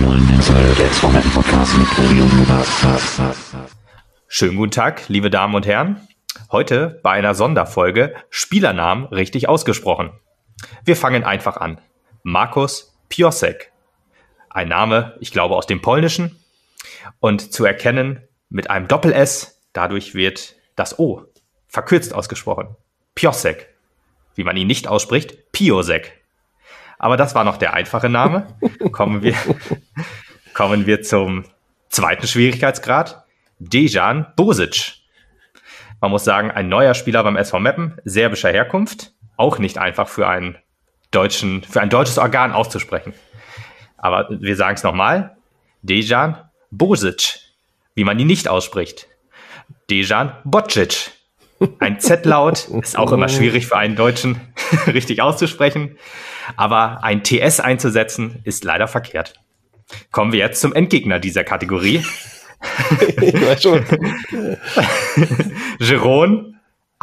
Schönen guten Tag, liebe Damen und Herren. Heute bei einer Sonderfolge Spielernamen richtig ausgesprochen. Wir fangen einfach an. Markus Piosek. Ein Name, ich glaube, aus dem Polnischen. Und zu erkennen mit einem Doppel-S. Dadurch wird das O verkürzt ausgesprochen. Piosek. Wie man ihn nicht ausspricht, Piosek. Aber das war noch der einfache Name. Kommen wir zum zweiten Schwierigkeitsgrad. Dejan Bosic. Man muss sagen, ein neuer Spieler beim SV Meppen, serbischer Herkunft. Auch nicht einfach für ein deutsches Organ auszusprechen. Aber wir sagen es nochmal. Dejan Bosic. Wie man ihn nicht ausspricht. Dejan Bocic. Ein Z-Laut ist auch immer schwierig für einen Deutschen richtig auszusprechen. Aber ein TS einzusetzen ist leider verkehrt. Kommen wir jetzt zum Endgegner dieser Kategorie. Ich weiß schon. Jeroen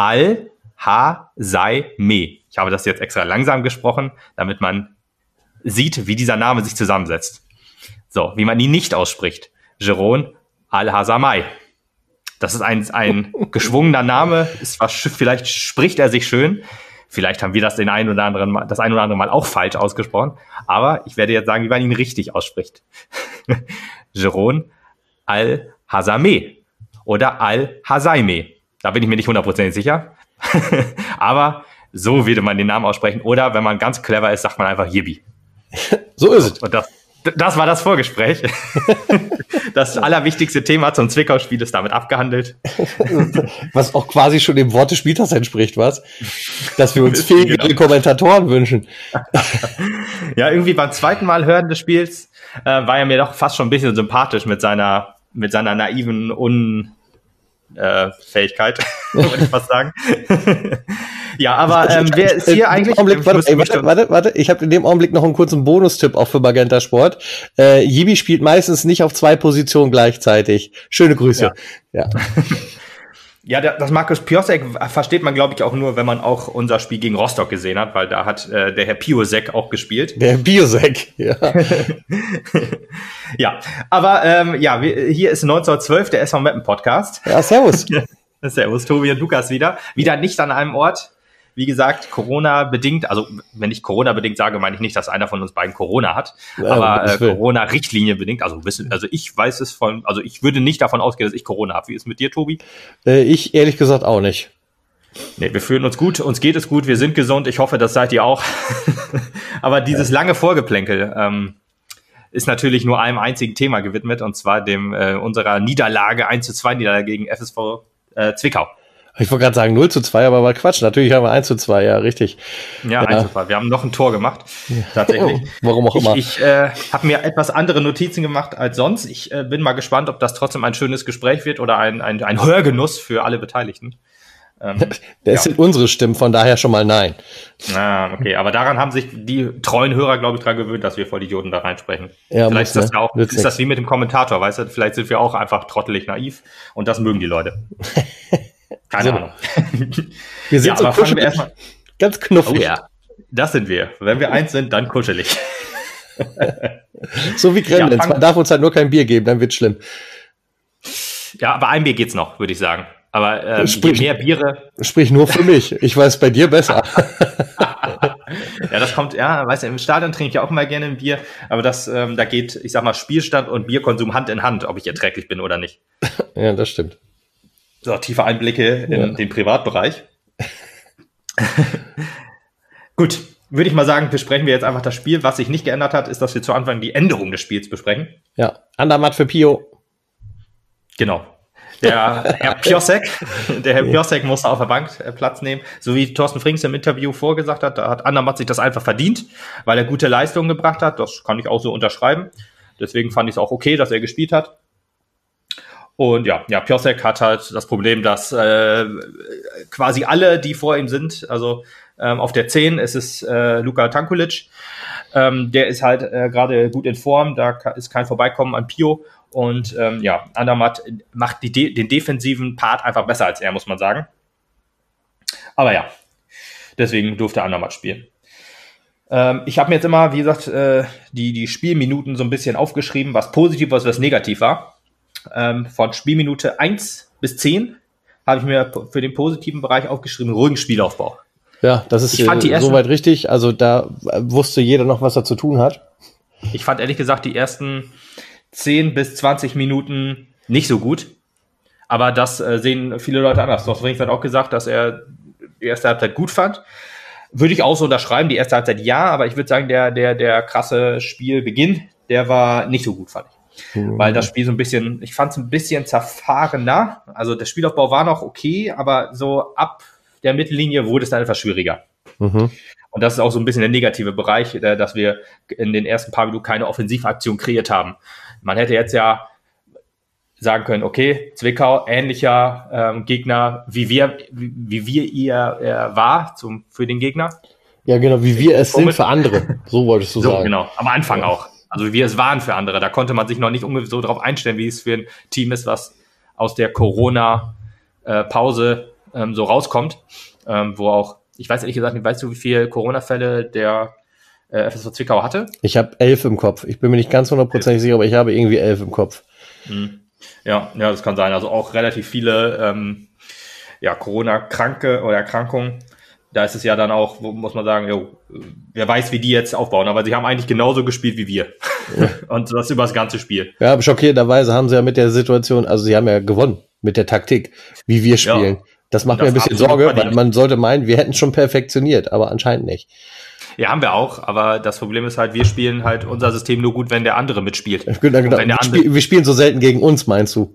Al-Hazaime. Ich habe das jetzt extra langsam gesprochen, damit man sieht, wie dieser Name sich zusammensetzt. So, wie man ihn nicht ausspricht. Jeroen Al-Hazaime. Das ist ein geschwungener Name. Vielleicht spricht er sich schön. Vielleicht haben wir das ein oder andere Mal auch falsch ausgesprochen. Aber ich werde jetzt sagen, wie man ihn richtig ausspricht. Jeroen Al-Hazaime oder Al-Hazaime. Da bin ich mir nicht 100% sicher. Aber so würde man den Namen aussprechen. Oder wenn man ganz clever ist, sagt man einfach Yibi. So ist es. Und das war das Vorgespräch. Das allerwichtigste Thema zum Zwickau-Spiel ist damit abgehandelt. Was auch quasi schon dem Wort des Spieltags entspricht, was? Dass wir uns fähige Kommentatoren wünschen. Ja, irgendwie beim zweiten Mal hören des Spiels war er mir doch fast schon ein bisschen sympathisch mit seiner naiven Unfähigkeit, würde ich fast sagen. Ja, aber wer ist hier eigentlich? Warte, ich habe in dem Augenblick noch einen kurzen Bonustipp auch für Magenta Sport. Yibi spielt meistens nicht auf 2 Positionen gleichzeitig. Schöne Grüße. Ja. Ja, das Markus Piosek versteht man, glaube ich, auch nur, wenn man auch unser Spiel gegen Rostock gesehen hat, weil da hat der Herr Piosek auch gespielt. Der Piosek, ja. Ja, aber hier ist 1912 der SV Meppen Podcast. Ja, servus. Servus, Tobi und Lukas wieder. Wieder nicht an einem Ort. Wie gesagt, Corona-bedingt, also wenn ich Corona-bedingt sage, meine ich nicht, dass einer von uns beiden Corona hat, aber Corona-Richtlinie bedingt, also ich weiß es ich würde nicht davon ausgehen, dass ich Corona habe. Wie ist es mit dir, Tobi? Ich ehrlich gesagt auch nicht. Nee, wir fühlen uns gut, uns geht es gut, wir sind gesund, ich hoffe, das seid ihr auch. Aber dieses lange Vorgeplänkel ist natürlich nur einem einzigen Thema gewidmet, und zwar dem unserer Niederlage, 1:2 Niederlage gegen FSV Zwickau. Ich wollte gerade sagen 0:2, aber war Quatsch. Natürlich haben wir 1:2, ja, richtig. Ja, 1:2. Wir haben noch ein Tor gemacht, tatsächlich. Warum auch immer. Ich habe mir etwas andere Notizen gemacht als sonst. Ich bin mal gespannt, ob das trotzdem ein schönes Gespräch wird oder ein Hörgenuss für alle Beteiligten. Das sind unsere Stimmen, von daher schon mal nein. Okay, aber daran haben sich die treuen Hörer, glaube ich, dran gewöhnt, dass wir Vollidioten da reinsprechen. Ja, vielleicht ist das wie mit dem Kommentator, weißt du? Vielleicht sind wir auch einfach trottelig naiv und das mögen die Leute. Keine Ahnung. Wir sind so kuschelig, ganz knuffig. Oh ja, das sind wir. Wenn wir eins sind, dann kuschelig. So wie Gremlins. Man darf uns halt nur kein Bier geben, dann wird's schlimm. Ja, aber ein Bier geht's noch, würde ich sagen. Aber je mehr Biere... Sprich nur für mich. Ich weiß bei dir besser. Ja, das kommt, weißt du, im Stadion trinke ich auch immer gerne ein Bier, aber da geht, ich sag mal, Spielstand und Bierkonsum Hand in Hand, ob ich erträglich bin oder nicht. Ja, das stimmt. So, tiefe Einblicke in den Privatbereich. Gut, würde ich mal sagen, besprechen wir jetzt einfach das Spiel. Was sich nicht geändert hat, ist, dass wir zu Anfang die Änderung des Spiels besprechen. Ja, Andermatt für Pio. Genau. Der Herr Piosek musste auf der Bank Platz nehmen. So wie Thorsten Frings im Interview vorgesagt hat, da hat Andermatt sich das einfach verdient, weil er gute Leistungen gebracht hat. Das kann ich auch so unterschreiben. Deswegen fand ich es auch okay, dass er gespielt hat. Und ja, Piosek hat halt das Problem, dass quasi alle, die vor ihm sind, also auf der 10 ist es Luka Tankulic, der ist halt gerade gut in Form, da ist kein Vorbeikommen an Pio. Und Andermatt macht den defensiven Part einfach besser als er, muss man sagen. Aber ja, deswegen durfte Andermatt spielen. Ich habe mir jetzt immer, wie gesagt, die Spielminuten so ein bisschen aufgeschrieben, was positiv, was negativ war. Von Spielminute 1 bis 10 habe ich mir für den positiven Bereich aufgeschrieben, ruhigen Spielaufbau. Ja, das ist soweit richtig. Also da wusste jeder noch, was er zu tun hat. Ich fand ehrlich gesagt die ersten 10 bis 20 Minuten nicht so gut. Aber das sehen viele Leute anders. Thorsten Frings hat auch gesagt, dass er die erste Halbzeit gut fand. Würde ich auch so unterschreiben, die erste Halbzeit ja, aber ich würde sagen, der krasse Spielbeginn, der war nicht so gut, fand ich. Weil das Spiel so ein bisschen, ich fand es ein bisschen zerfahrener. Also der Spielaufbau war noch okay, aber so ab der Mittellinie wurde es dann etwas schwieriger. Und das ist auch so ein bisschen der negative Bereich, dass wir in den ersten paar Minuten keine Offensivaktion kreiert haben. Man hätte jetzt ja sagen können, okay, Zwickau, ähnlicher Gegner, wie wir ihr war für den Gegner. Ja, genau, wie wir es sind für andere. So wolltest du sagen. Genau, am Anfang auch. Also wie wir es waren für andere. Da konnte man sich noch nicht so drauf einstellen, wie es für ein Team ist, was aus der Corona-Pause so rauskommt. Wo auch, ich weiß ehrlich gesagt nicht, weißt du, wie viele Corona-Fälle der FSV Zwickau hatte? Ich habe 11 im Kopf. Ich bin mir nicht ganz 100% sicher, aber ich habe irgendwie 11 im Kopf. Ja, das kann sein. Also auch relativ viele Corona-Kranke oder Erkrankungen. Da ist es ja dann auch, muss man sagen, wer weiß, wie die jetzt aufbauen. Aber sie haben eigentlich genauso gespielt wie wir. Ja. Und das über das ganze Spiel. Ja, aber schockierenderweise haben sie ja mit der Situation, also sie haben ja gewonnen mit der Taktik, wie wir spielen. Ja. Das macht mir ein bisschen Sorge, weil man sollte meinen, wir hätten schon perfektioniert, aber anscheinend nicht. Ja, haben wir auch, aber das Problem ist halt, wir spielen halt unser System nur gut, wenn der andere mitspielt. Genau. Wir spielen so selten gegen uns, meinst du?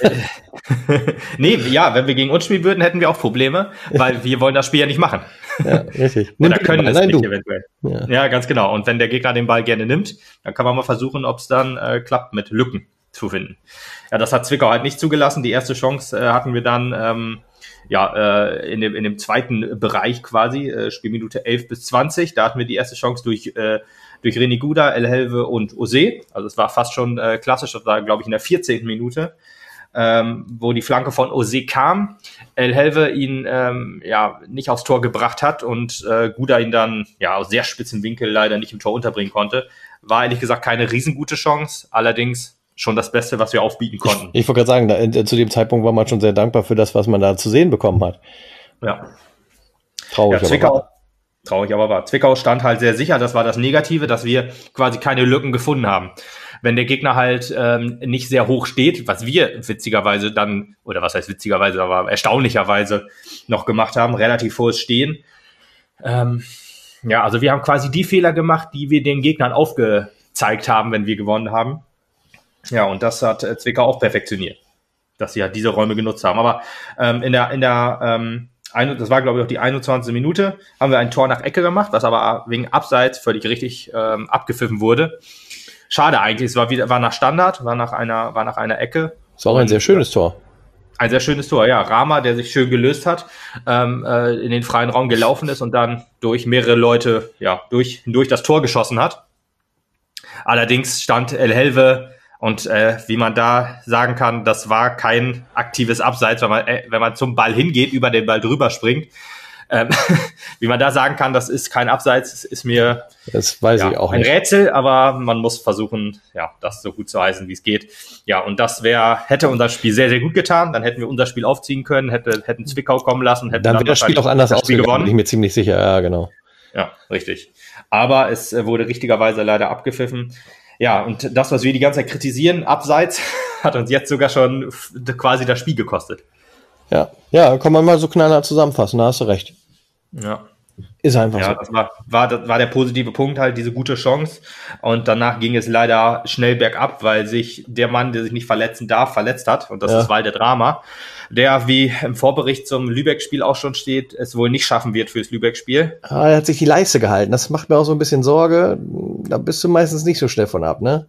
Nee, ja, wenn wir gegen uns spielen würden, hätten wir auch Probleme, weil wir wollen das Spiel ja nicht machen. Ja, richtig. Oder können es nicht eventuell. Ja, ganz genau. Und wenn der Gegner den Ball gerne nimmt, dann kann man mal versuchen, ob es dann klappt, mit Lücken zu finden. Ja, das hat Zwickau halt nicht zugelassen. Die erste Chance hatten wir dann in dem zweiten Bereich quasi, Spielminute 11 bis 20. Da hatten wir die erste Chance durch René Guda, El Helve und Ose. Also es war fast schon klassisch, das war, glaube ich, in der 14. Minute, wo die Flanke von Ose kam. El Helve ihn nicht aufs Tor gebracht hat und Guda ihn dann aus sehr spitzen Winkel leider nicht im Tor unterbringen konnte. War ehrlich gesagt keine riesengute Chance, allerdings schon das Beste, was wir aufbieten konnten. Ich wollte gerade sagen, zu dem Zeitpunkt war man schon sehr dankbar für das, was man da zu sehen bekommen hat. Ja. Traurig aber wahr. Zwickau stand halt sehr sicher, das war das Negative, dass wir quasi keine Lücken gefunden haben. Wenn der Gegner halt nicht sehr hoch steht, was wir witzigerweise dann, oder was heißt witzigerweise, aber erstaunlicherweise noch gemacht haben, relativ hohes Stehen. Also wir haben quasi die Fehler gemacht, die wir den Gegnern aufgezeigt haben, wenn wir gewonnen haben. Ja, und das hat Zwickau auch perfektioniert, dass sie halt diese Räume genutzt haben. Aber das war, glaube ich, auch die 21. Minute, haben wir ein Tor nach Ecke gemacht, was aber wegen Abseits völlig richtig abgepfiffen wurde. Schade eigentlich, es war nach Standard, war nach einer Ecke. Das war auch ein sehr schönes Tor. Ein sehr schönes Tor, ja. Rama, der sich schön gelöst hat, in den freien Raum gelaufen ist und dann durch mehrere Leute durch das Tor geschossen hat. Allerdings stand El Helve. Und wie man da sagen kann, das war kein aktives Abseits, wenn man zum Ball hingeht, über den Ball drüber springt. Wie man da sagen kann, das ist kein Abseits, ist mir das weiß ich auch ein nicht. Rätsel, aber man muss versuchen, das so gut zu heißen, wie es geht. Ja, und das hätte unser Spiel sehr, sehr gut getan. Dann hätten wir unser Spiel aufziehen können, hätten Zwickau kommen lassen. Dann wäre das Spiel auch anders ausgegangen, bin ich mir ziemlich sicher. Ja, genau. Ja, richtig. Aber es wurde richtigerweise leider abgepfiffen. Ja, und das, was wir die ganze Zeit kritisieren, Abseits, hat uns jetzt sogar schon quasi das Spiel gekostet. Ja, kann man mal so knallhart zusammenfassen, da hast du recht. Ja. Ist einfach so. Ja, das war der positive Punkt halt, diese gute Chance. Und danach ging es leider schnell bergab, weil sich der Mann, der sich nicht verletzen darf, verletzt hat. Und das ist Walter Drama, der, wie im Vorbericht zum Lübeck-Spiel auch schon steht, es wohl nicht schaffen wird fürs Lübeck-Spiel. Er hat sich die Leiste gehalten. Das macht mir auch so ein bisschen Sorge. Da bist du meistens nicht so schnell von ab, ne?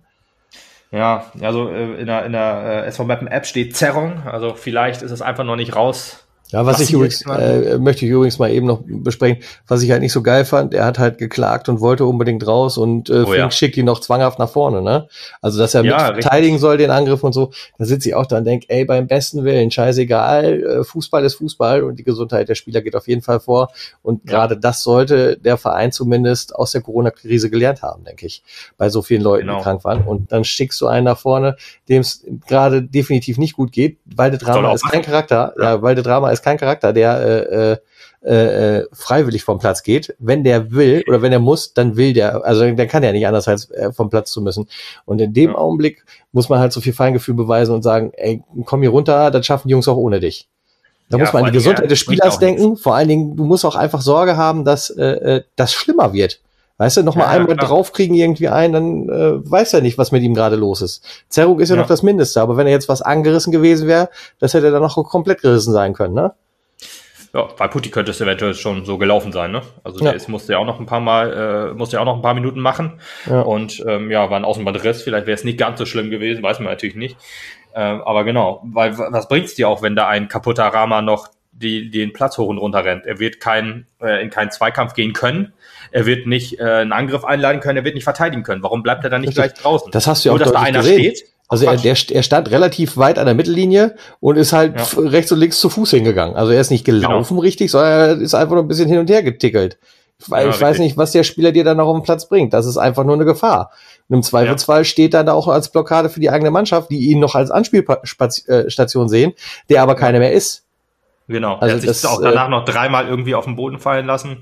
Ja, also in der SV Mappen App steht Zerrung. Also vielleicht ist es einfach noch nicht raus Ja, möchte ich übrigens mal eben noch besprechen, was ich halt nicht so geil fand, er hat halt geklagt und wollte unbedingt raus und Fink schickt ihn noch zwanghaft nach vorne, ne? Also, dass er mit verteidigen soll, den Angriff und so, da sitze ich auch da und denke, ey, beim besten Willen, scheißegal, Fußball ist Fußball und die Gesundheit der Spieler geht auf jeden Fall vor und gerade das sollte der Verein zumindest aus der Corona-Krise gelernt haben, denke ich, bei so vielen Leuten, die krank waren und dann schickst du einen nach vorne, dem es gerade definitiv nicht gut geht, Valdedrama ist kein Charakter, Valdedrama ist kein Charakter, der freiwillig vom Platz geht. Wenn der will oder wenn er muss, dann will der, also der kann ja nicht anders als vom Platz zu müssen. Und in dem Augenblick muss man halt so viel Feingefühl beweisen und sagen, ey, komm hier runter, das schaffen die Jungs auch ohne dich. Da muss man an die Gesundheit des Spielers denken. Vor allen Dingen, du musst auch einfach Sorge haben, dass das schlimmer wird. Weißt du, nochmal einmal draufkriegen irgendwie dann weiß er nicht, was mit ihm gerade los ist. Zerrung ist ja noch das Mindeste, aber wenn er jetzt was angerissen gewesen wäre, das hätte dann noch komplett gerissen sein können, ne? Ja, bei Putti könnte es eventuell schon so gelaufen sein, ne? Also der musste ja auch noch ein paar Minuten machen. Ja. Und war ein Außenbandriss, vielleicht wäre es nicht ganz so schlimm gewesen, weiß man natürlich nicht. Aber genau, weil was bringt's dir auch, wenn da ein kaputter Rama noch den Platz hoch und runter rennt? Er wird in keinen Zweikampf gehen können. Er wird nicht einen Angriff einleiten können, er wird nicht verteidigen können. Warum bleibt er dann nicht gleich draußen? Das hast du ja auch deutlich gesehen. Also er stand relativ weit an der Mittellinie und ist halt rechts und links zu Fuß hingegangen. Also er ist nicht gelaufen richtig, sondern er ist einfach nur ein bisschen hin und her getickelt. Ich weiß nicht, was der Spieler dir dann noch auf den Platz bringt. Das ist einfach nur eine Gefahr. Und im Zweifelsfall steht er da auch als Blockade für die eigene Mannschaft, die ihn noch als Anspielstation sehen, der aber keine mehr ist. Genau, also er hat sich auch danach noch dreimal irgendwie auf den Boden fallen lassen.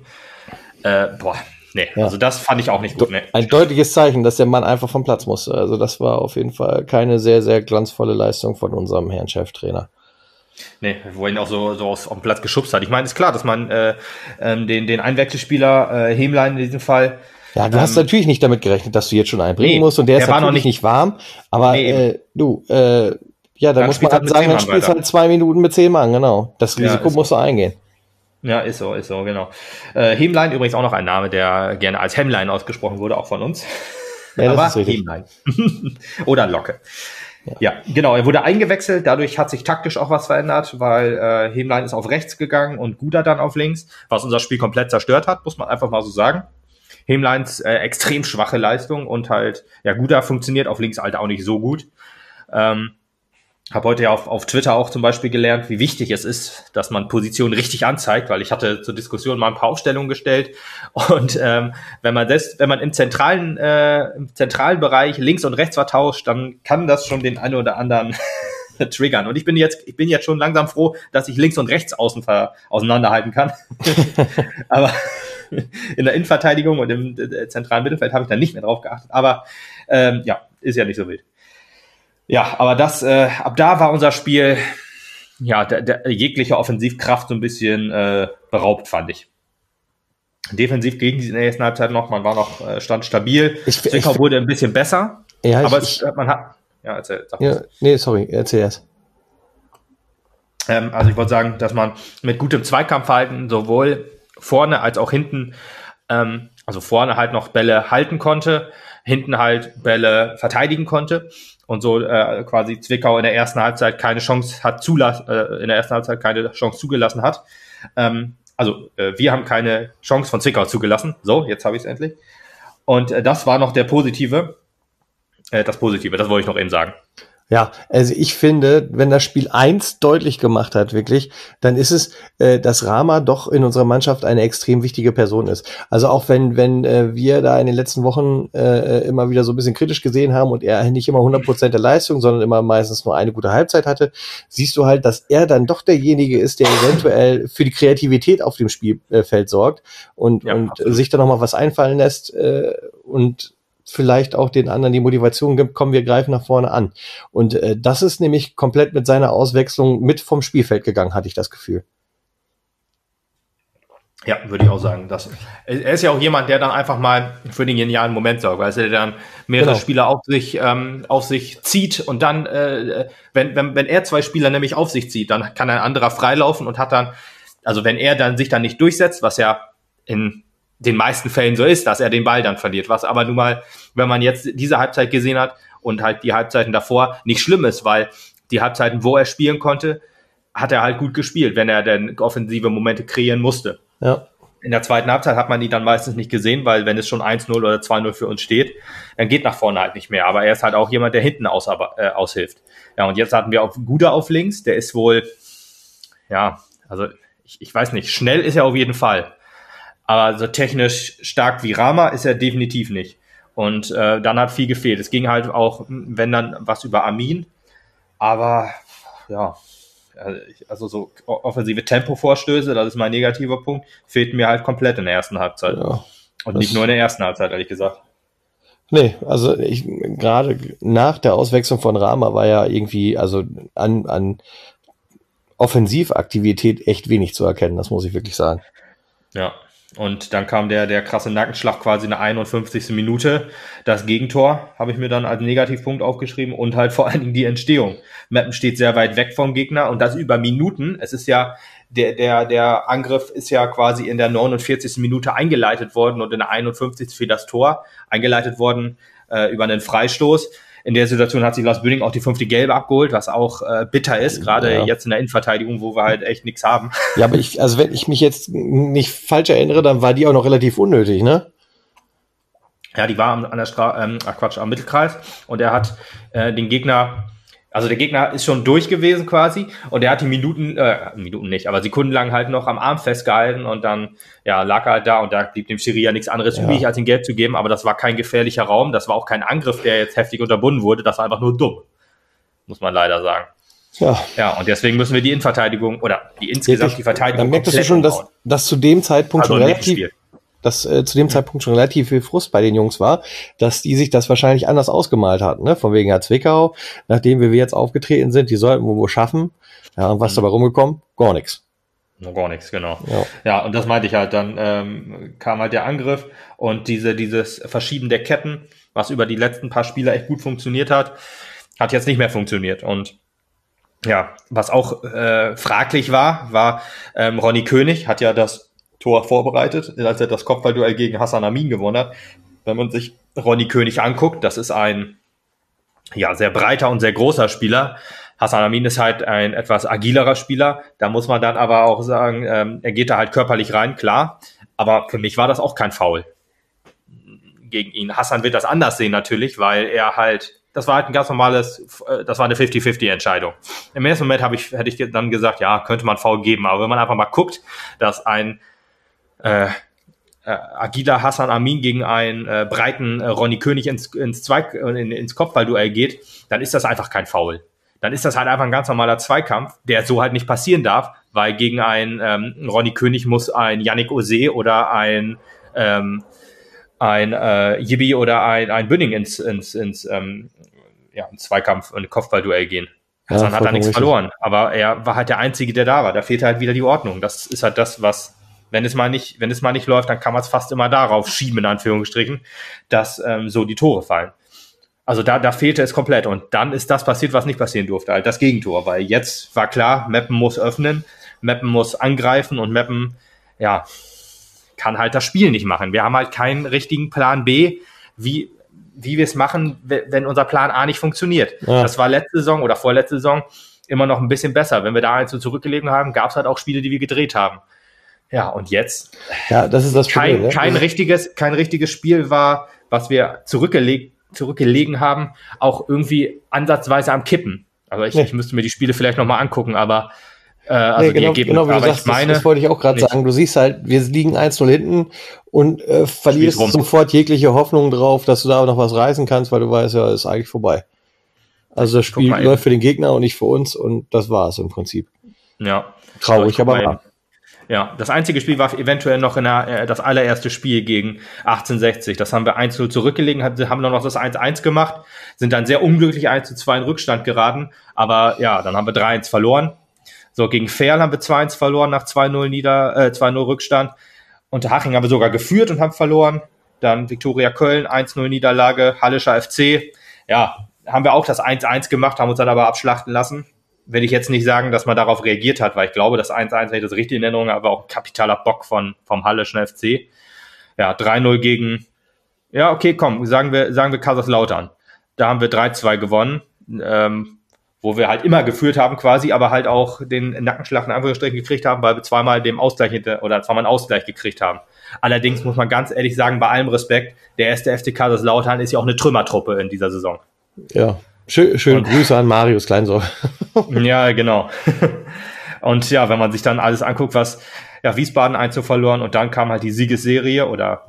Also das fand ich auch nicht gut. Ein deutliches Zeichen, dass der Mann einfach vom Platz musste. Also das war auf jeden Fall keine sehr, sehr glanzvolle Leistung von unserem Herrn Cheftrainer. Nee, wo ihn auch so auf den Platz geschubst hat. Ich meine, ist klar, dass man den Einwechselspieler Hemlein in diesem Fall... Ja, du hast natürlich nicht damit gerechnet, dass du jetzt schon einbringen musst und der ist natürlich nicht warm. Aber da muss man halt sagen, dann spielst halt 2 Minuten mit 10 Mann, genau. Das Risiko musst du eingehen. Ja, ist so, genau. Hemlein übrigens auch noch ein Name, der gerne als Hemlein ausgesprochen wurde, auch von uns. Ja, das ist richtig. Hemlein. Oder Locke. Ja, genau, er wurde eingewechselt, dadurch hat sich taktisch auch was verändert, weil Hemlein ist auf rechts gegangen und Guda dann auf links, was unser Spiel komplett zerstört hat, muss man einfach mal so sagen. Hemleins extrem schwache Leistung und halt, Guda funktioniert auf links halt auch nicht so gut. Habe heute ja auf Twitter auch zum Beispiel gelernt, wie wichtig es ist, dass man Positionen richtig anzeigt, weil ich hatte zur Diskussion mal ein paar Aufstellungen gestellt und wenn man im zentralen Bereich links und rechts vertauscht, dann kann das schon den einen oder anderen triggern. Und ich bin jetzt schon langsam froh, dass ich links und rechts auseinanderhalten kann. Aber in der Innenverteidigung und im zentralen Mittelfeld habe ich da nicht mehr drauf geachtet. Aber ist ja nicht so wild. Ja, aber ab da war unser Spiel, der jegliche Offensivkraft so ein bisschen beraubt, fand ich. Defensiv gegen die in der ersten Halbzeit noch, man war noch stand stabil. Zwickau wurde ein bisschen besser, aber man hat... Ja, erzähl. Erzähl erst. Also ich wollte sagen, dass man mit gutem Zweikampfverhalten sowohl vorne als auch hinten, also vorne halt noch Bälle halten konnte, hinten halt Bälle verteidigen konnte und so quasi Zwickau in der ersten Halbzeit keine Chance zugelassen hat. Wir haben keine Chance von Zwickau zugelassen. So, jetzt habe ich es endlich. Und das war noch das Positive, das wollte ich noch eben sagen. Ja, also ich finde, wenn das Spiel 1 deutlich gemacht hat, wirklich, dann ist es, dass Rama doch in unserer Mannschaft eine extrem wichtige Person ist. Also auch wenn wir da in den letzten Wochen immer wieder so ein bisschen kritisch gesehen haben und er nicht immer 100% der Leistung, sondern immer meistens nur eine gute Halbzeit hatte, siehst du halt, dass er dann doch derjenige ist, der eventuell für die Kreativität auf dem Spielfeld sorgt und sich da nochmal was einfallen lässt und vielleicht auch den anderen die Motivation gibt, komm, wir greifen nach vorne an. Und das ist nämlich komplett mit seiner Auswechslung mit vom Spielfeld gegangen, hatte ich das Gefühl. Ja, würde ich auch sagen. Er ist ja auch jemand, der dann einfach mal für den genialen Moment sorgt, weil er dann mehrere Spieler auf sich zieht und dann, wenn er 2 Spieler nämlich auf sich zieht, dann kann ein anderer freilaufen und hat dann, also wenn er dann sich dann nicht durchsetzt, was ja in den meisten Fällen so ist, dass er den Ball dann verliert, was aber nun mal, wenn man jetzt diese Halbzeit gesehen hat und halt die Halbzeiten davor, nicht schlimm ist, weil die Halbzeiten, wo er spielen konnte, hat er halt gut gespielt, wenn er dann offensive Momente kreieren musste. Ja. In der zweiten Halbzeit hat man die dann meistens nicht gesehen, weil wenn es schon 1-0 oder 2-0 für uns steht, dann geht nach vorne halt nicht mehr. Aber er ist halt auch jemand, der hinten aushilft. Ja, und jetzt hatten wir auch Guda auf links, der ist wohl, ja, also ich weiß nicht, schnell ist er auf jeden Fall. Aber so technisch stark wie Rama ist er definitiv nicht. Und dann hat viel gefehlt. Es ging halt auch, wenn dann, was über Amin. Aber ja, also so offensive Tempovorstöße, das ist mein negativer Punkt, fehlten mir halt komplett in der ersten Halbzeit. Ja, und nicht nur in der ersten Halbzeit, ehrlich gesagt. Nee, also gerade nach der Auswechslung von Rama war ja irgendwie, also an Offensivaktivität echt wenig zu erkennen, das muss ich wirklich sagen. Ja, und dann kam der krasse Nackenschlag quasi in der 51. Minute. Das Gegentor habe ich mir dann als Negativpunkt aufgeschrieben und halt vor allen Dingen die Entstehung. Meppen steht sehr weit weg vom Gegner und das über Minuten. Es ist ja, der Angriff ist ja quasi in der 49. Minute eingeleitet worden und in der 51. für das Tor eingeleitet worden über einen Freistoß. In der Situation hat sich Lars Bünding auch die 5. Gelbe abgeholt, was auch bitter ist, gerade jetzt in der Innenverteidigung, wo wir halt echt nichts haben. Ja, aber also wenn ich mich jetzt nicht falsch erinnere, dann war die auch noch relativ unnötig, ne? Ja, die war am Mittelkreis und er hat den Gegner, also der Gegner ist schon durch gewesen quasi und er hat die Minuten nicht, aber sekundenlang halt noch am Arm festgehalten und dann lag er halt da und da blieb dem Schiri ja nichts anderes übrig, als ihn Gelb zu geben, aber das war kein gefährlicher Raum, das war auch kein Angriff, der jetzt heftig unterbunden wurde, das war einfach nur dumm, muss man leider sagen. Ja, und deswegen müssen wir die Innenverteidigung oder die Verteidigung. Dann merktest du schon, dass zu dem Zeitpunkt schon relativ viel Frust bei den Jungs war, dass die sich das wahrscheinlich anders ausgemalt hatten, ne? Von wegen Zwickau, nachdem wir jetzt aufgetreten sind, die sollten wir wohl schaffen. Ja, und was dabei rumgekommen? Gar nichts. Gar nichts, genau. Ja, und das meinte ich halt. Dann kam halt der Angriff und dieses Verschieben der Ketten, was über die letzten paar Spiele echt gut funktioniert hat jetzt nicht mehr funktioniert. Und ja, was auch fraglich war Ronny König hat ja das Tor vorbereitet, als er das Kopfballduell gegen Hassan Amin gewonnen hat. Wenn man sich Ronny König anguckt, das ist ein sehr breiter und sehr großer Spieler. Hassan Amin ist halt ein etwas agilerer Spieler. Da muss man dann aber auch sagen, er geht da halt körperlich rein, klar. Aber für mich war das auch kein Foul gegen ihn. Hassan wird das anders sehen natürlich, weil er halt, das war halt ein ganz normales, das war eine 50-50-Entscheidung. Im ersten Moment hätte ich dann gesagt, ja, könnte man Foul geben. Aber wenn man einfach mal guckt, dass ein agiler Hassan Amin gegen einen breiten Ronny König ins Kopfballduell geht, dann ist das einfach kein Foul. Dann ist das halt einfach ein ganz normaler Zweikampf, der so halt nicht passieren darf, weil gegen einen Ronny König muss ein Yannick Ose oder ein Yibi oder ein Bünding ins Zweikampf und Kopfballduell gehen. Hassan hat da nichts verloren, aber er war halt der Einzige, der da war. Da fehlte halt wieder die Ordnung. Das ist halt das, was wenn es mal nicht läuft, dann kann man es fast immer darauf schieben, in Anführungsstrichen, dass so die Tore fallen. Also da fehlte es komplett. Und dann ist das passiert, was nicht passieren durfte, halt das Gegentor. Weil jetzt war klar, Meppen muss öffnen, Meppen muss angreifen und Meppen, kann halt das Spiel nicht machen. Wir haben halt keinen richtigen Plan B, wie wir es machen, wenn unser Plan A nicht funktioniert. Ja. Das war letzte Saison oder vorletzte Saison immer noch ein bisschen besser. Wenn wir da 1-0 zurückgelegen haben, gab es halt auch Spiele, die wir gedreht haben. Ja, und jetzt das ist das Problem, kein richtiges Spiel war, was wir zurückgelegen haben, auch irgendwie ansatzweise am Kippen. Also ich müsste mir die Spiele vielleicht nochmal angucken, aber die Ergebnisse. Genau, wie du sagst, das wollte ich auch gerade sagen. Du siehst halt, wir liegen 1-0 hinten und verlierst sofort jegliche Hoffnung drauf, dass du da noch was reißen kannst, weil du weißt, ja, ist eigentlich vorbei. Also das Spiel läuft für den Gegner und nicht für uns und das war es im Prinzip. Ja. Traurig, aber wahr. Ja, das einzige Spiel war eventuell noch das allererste Spiel gegen 1860. Das haben wir 1-0 zurückgelegen, haben noch das 1-1 gemacht, sind dann sehr unglücklich 1-2 in Rückstand geraten, aber dann haben wir 3-1 verloren. So, gegen Ferl haben wir 2-1 verloren nach 2-0 Rückstand. Unter Haching haben wir sogar geführt und haben verloren. Dann Viktoria Köln, 1-0 Niederlage, Hallischer FC. Ja, haben wir auch das 1-1 gemacht, haben uns dann aber abschlachten lassen. Will ich jetzt nicht sagen, dass man darauf reagiert hat, weil ich glaube, das 1-1, wenn ich das richtig in Erinnerung habe, war auch ein kapitaler Bock vom Hallischen FC. Ja, 3-0 gegen, sagen wir Kaiserslautern. Da haben wir 3-2 gewonnen, wo wir halt immer geführt haben quasi, aber halt auch den Nackenschlag in Anführungsstrichen gekriegt haben, weil wir zweimal einen Ausgleich gekriegt haben. Allerdings muss man ganz ehrlich sagen, bei allem Respekt, der erste FC Kaiserslautern ist ja auch eine Trümmertruppe in dieser Saison. Ja, schöne Grüße an Marius Kleinsorg. Ja, genau. Und ja, wenn man sich dann alles anguckt, was Wiesbaden 1-0 verloren und dann kam halt die Siegesserie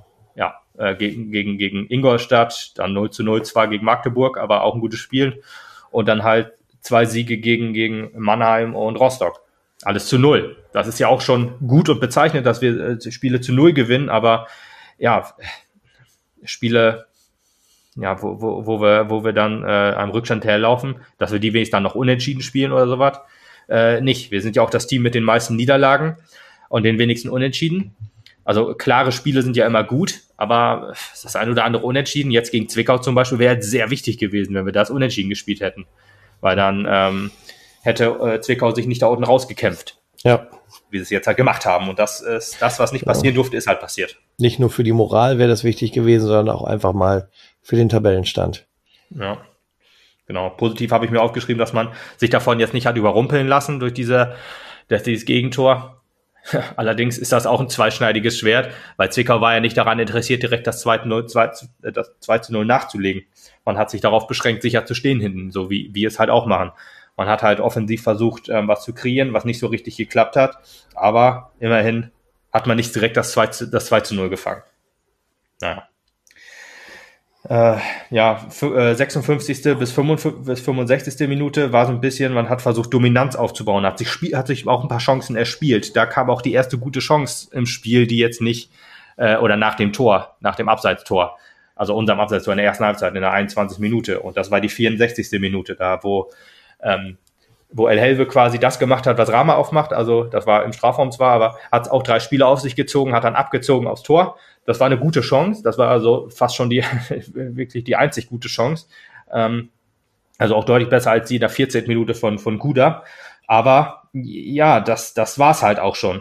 gegen Ingolstadt, dann 0-0 zwar gegen Magdeburg, aber auch ein gutes Spiel und dann halt 2 Siege gegen Mannheim und Rostock. Alles zu 0. Das ist ja auch schon gut und bezeichnend, dass wir Spiele zu 0 gewinnen, aber ja, Spiele, ja, wo wir dann am Rückstand herlaufen, dass wir die wenigstens dann noch unentschieden spielen oder sowas, nicht. Wir sind ja auch das Team mit den meisten Niederlagen und den wenigsten Unentschieden. Also klare Spiele sind ja immer gut, aber das ein oder andere Unentschieden, jetzt gegen Zwickau zum Beispiel, wäre sehr wichtig gewesen, wenn wir das Unentschieden gespielt hätten. Weil dann hätte Zwickau sich nicht da unten rausgekämpft. Ja. Wie sie es jetzt halt gemacht haben. Und das ist das, was nicht passieren durfte, ist halt passiert. Nicht nur für die Moral wäre das wichtig gewesen, sondern auch einfach mal für den Tabellenstand. Ja, genau. Positiv habe ich mir aufgeschrieben, dass man sich davon jetzt nicht hat überrumpeln lassen durch dieses Gegentor. Allerdings ist das auch ein zweischneidiges Schwert, weil Zwickau war ja nicht daran interessiert, direkt das 2-0 nachzulegen. Man hat sich darauf beschränkt, sicher zu stehen hinten, so wie wir es halt auch machen. Man hat halt offensiv versucht, was zu kreieren, was nicht so richtig geklappt hat, aber immerhin hat man nicht direkt das 2-0 gefangen. Naja. 56. bis 65. Minute war so ein bisschen, man hat versucht, Dominanz aufzubauen, hat sich auch ein paar Chancen erspielt. Da kam auch die erste gute Chance im Spiel, die jetzt nicht, oder nach dem Abseitstor, also unserem Abseitstor in der ersten Halbzeit, in der 21. Minute. Und das war die 64. Minute, da wo El Helve quasi das gemacht hat, was Rama aufmacht. Also das war im Strafraum zwar, aber hat auch 3 Spieler auf sich gezogen, hat dann abgezogen aufs Tor. Das war eine gute Chance. Das war also fast schon wirklich die einzig gute Chance. Also auch deutlich besser als die in der 14. Minute von Guda. Aber ja, das war's halt auch schon.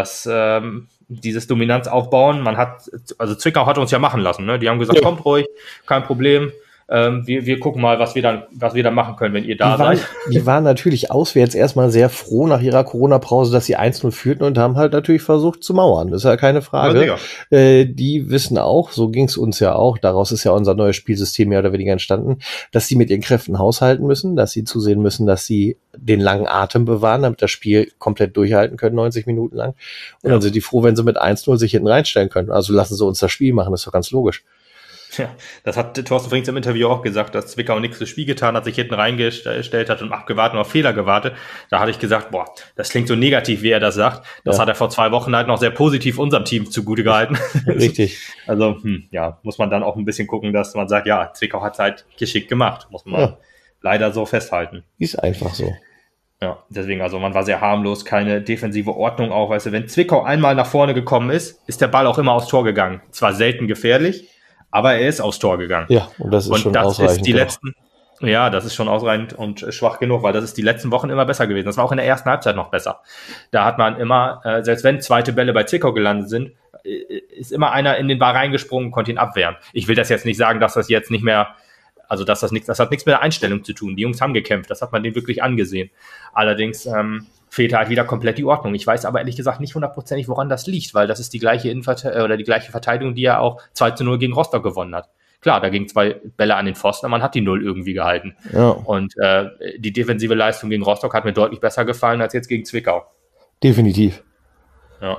Dieses Dominanz aufbauen, also Zwickau hat uns ja machen lassen, ne? Die haben gesagt, kommt ruhig, kein Problem. Wir gucken mal, was wir dann machen können, wenn ihr da seid. Die waren natürlich auswärts erstmal sehr froh nach ihrer Corona-Pause, dass sie 1-0 führten und haben halt natürlich versucht zu mauern. Das ist ja keine Frage. Die wissen auch, so ging's uns ja auch, daraus ist ja unser neues Spielsystem mehr oder weniger entstanden, dass sie mit ihren Kräften haushalten müssen, dass sie zusehen müssen, dass sie den langen Atem bewahren, damit das Spiel komplett durchhalten können, 90 Minuten lang. Und dann sind die froh, wenn sie mit 1-0 sich hinten reinstellen können. Also lassen sie uns das Spiel machen, das ist doch ganz logisch. Ja, das hat Thorsten Frings im Interview auch gesagt, dass Zwickau nichts fürs Spiel getan hat, sich hinten reingestellt hat und abgewartet und auf Fehler gewartet. Da hatte ich gesagt, das klingt so negativ, wie er das sagt. Das hat er vor 2 Wochen halt noch sehr positiv unserem Team zugute gehalten. Richtig. Also, muss man dann auch ein bisschen gucken, dass man sagt, ja, Zwickau hat es halt geschickt gemacht. Muss man leider so festhalten. Ist einfach so. Ja, deswegen, also man war sehr harmlos, keine defensive Ordnung auch. Weißt du, wenn Zwickau einmal nach vorne gekommen ist der Ball auch immer aufs Tor gegangen. Zwar selten gefährlich, aber er ist aufs Tor gegangen. Ja, und das ist schon ausreichend. Das ist schon ausreichend und schwach genug, weil das ist die letzten Wochen immer besser gewesen. Das war auch in der ersten Halbzeit noch besser. Da hat man immer, selbst wenn zweite Bälle bei Zwickau gelandet sind, ist immer einer in den Ball reingesprungen, konnte ihn abwehren. Ich will das jetzt nicht sagen, dass das jetzt nicht mehr, also das hat nichts mit der Einstellung zu tun. Die Jungs haben gekämpft, das hat man denen wirklich angesehen. Allerdings fehlte halt wieder komplett die Ordnung. Ich weiß aber ehrlich gesagt nicht 100%, woran das liegt, weil das ist die gleiche die gleiche Verteidigung, die ja auch 2-0 gegen Rostock gewonnen hat. Klar, da gingen 2 Bälle an den Pfosten, aber man hat die 0 irgendwie gehalten. Ja. Und die defensive Leistung gegen Rostock hat mir deutlich besser gefallen als jetzt gegen Zwickau. Definitiv. Ja.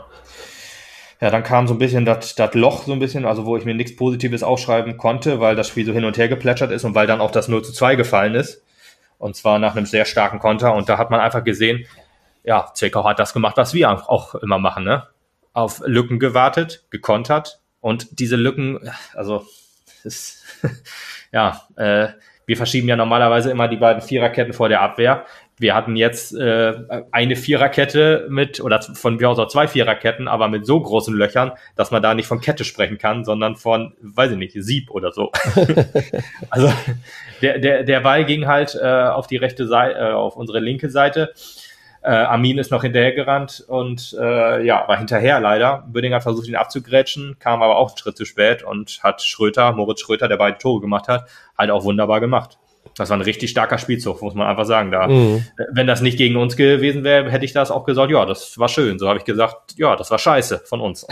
Ja, dann kam so ein bisschen das Loch so ein bisschen, also wo ich mir nichts Positives aufschreiben konnte, weil das Spiel so hin und her geplätschert ist und weil dann auch das 0-2 gefallen ist. Und zwar nach einem sehr starken Konter. Und da hat man einfach gesehen, ja, Zwickau hat das gemacht, was wir auch immer machen, ne? Auf Lücken gewartet, gekontert und diese Lücken, also wir verschieben ja normalerweise immer die beiden Viererketten vor der Abwehr. Wir hatten jetzt eine Viererkette oder von mir aus auch 2 Viererketten, aber mit so großen Löchern, dass man da nicht von Kette sprechen kann, sondern von, weiß ich nicht, Sieb oder so. Also der Ball ging halt auf die rechte Seite, auf unsere linke Seite. Amin ist noch hinterhergerannt und war hinterher leider. Böding hat versucht, ihn abzugrätschen, kam aber auch einen Schritt zu spät und hat Moritz Schröter, der beide Tore gemacht hat, halt auch wunderbar gemacht. Das war ein richtig starker Spielzug, muss man einfach sagen. Wenn das nicht gegen uns gewesen wäre, hätte ich das auch gesagt, ja, das war schön. So habe ich gesagt, ja, das war scheiße von uns.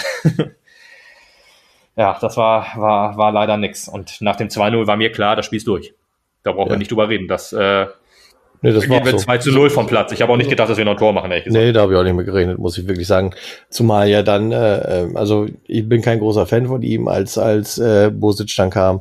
Ja, das war leider nix. Und nach dem 2-0 war mir klar, das Spiel ist durch. Da brauchen wir nicht drüber reden. Das gehen wir 2-0 vom Platz. Ich habe auch nicht gedacht, dass wir noch ein Tor machen, ehrlich gesagt. Nee, da habe ich auch nicht mehr gerechnet, muss ich wirklich sagen. Zumal ja dann, also ich bin kein großer Fan von ihm, als Bosic dann kam.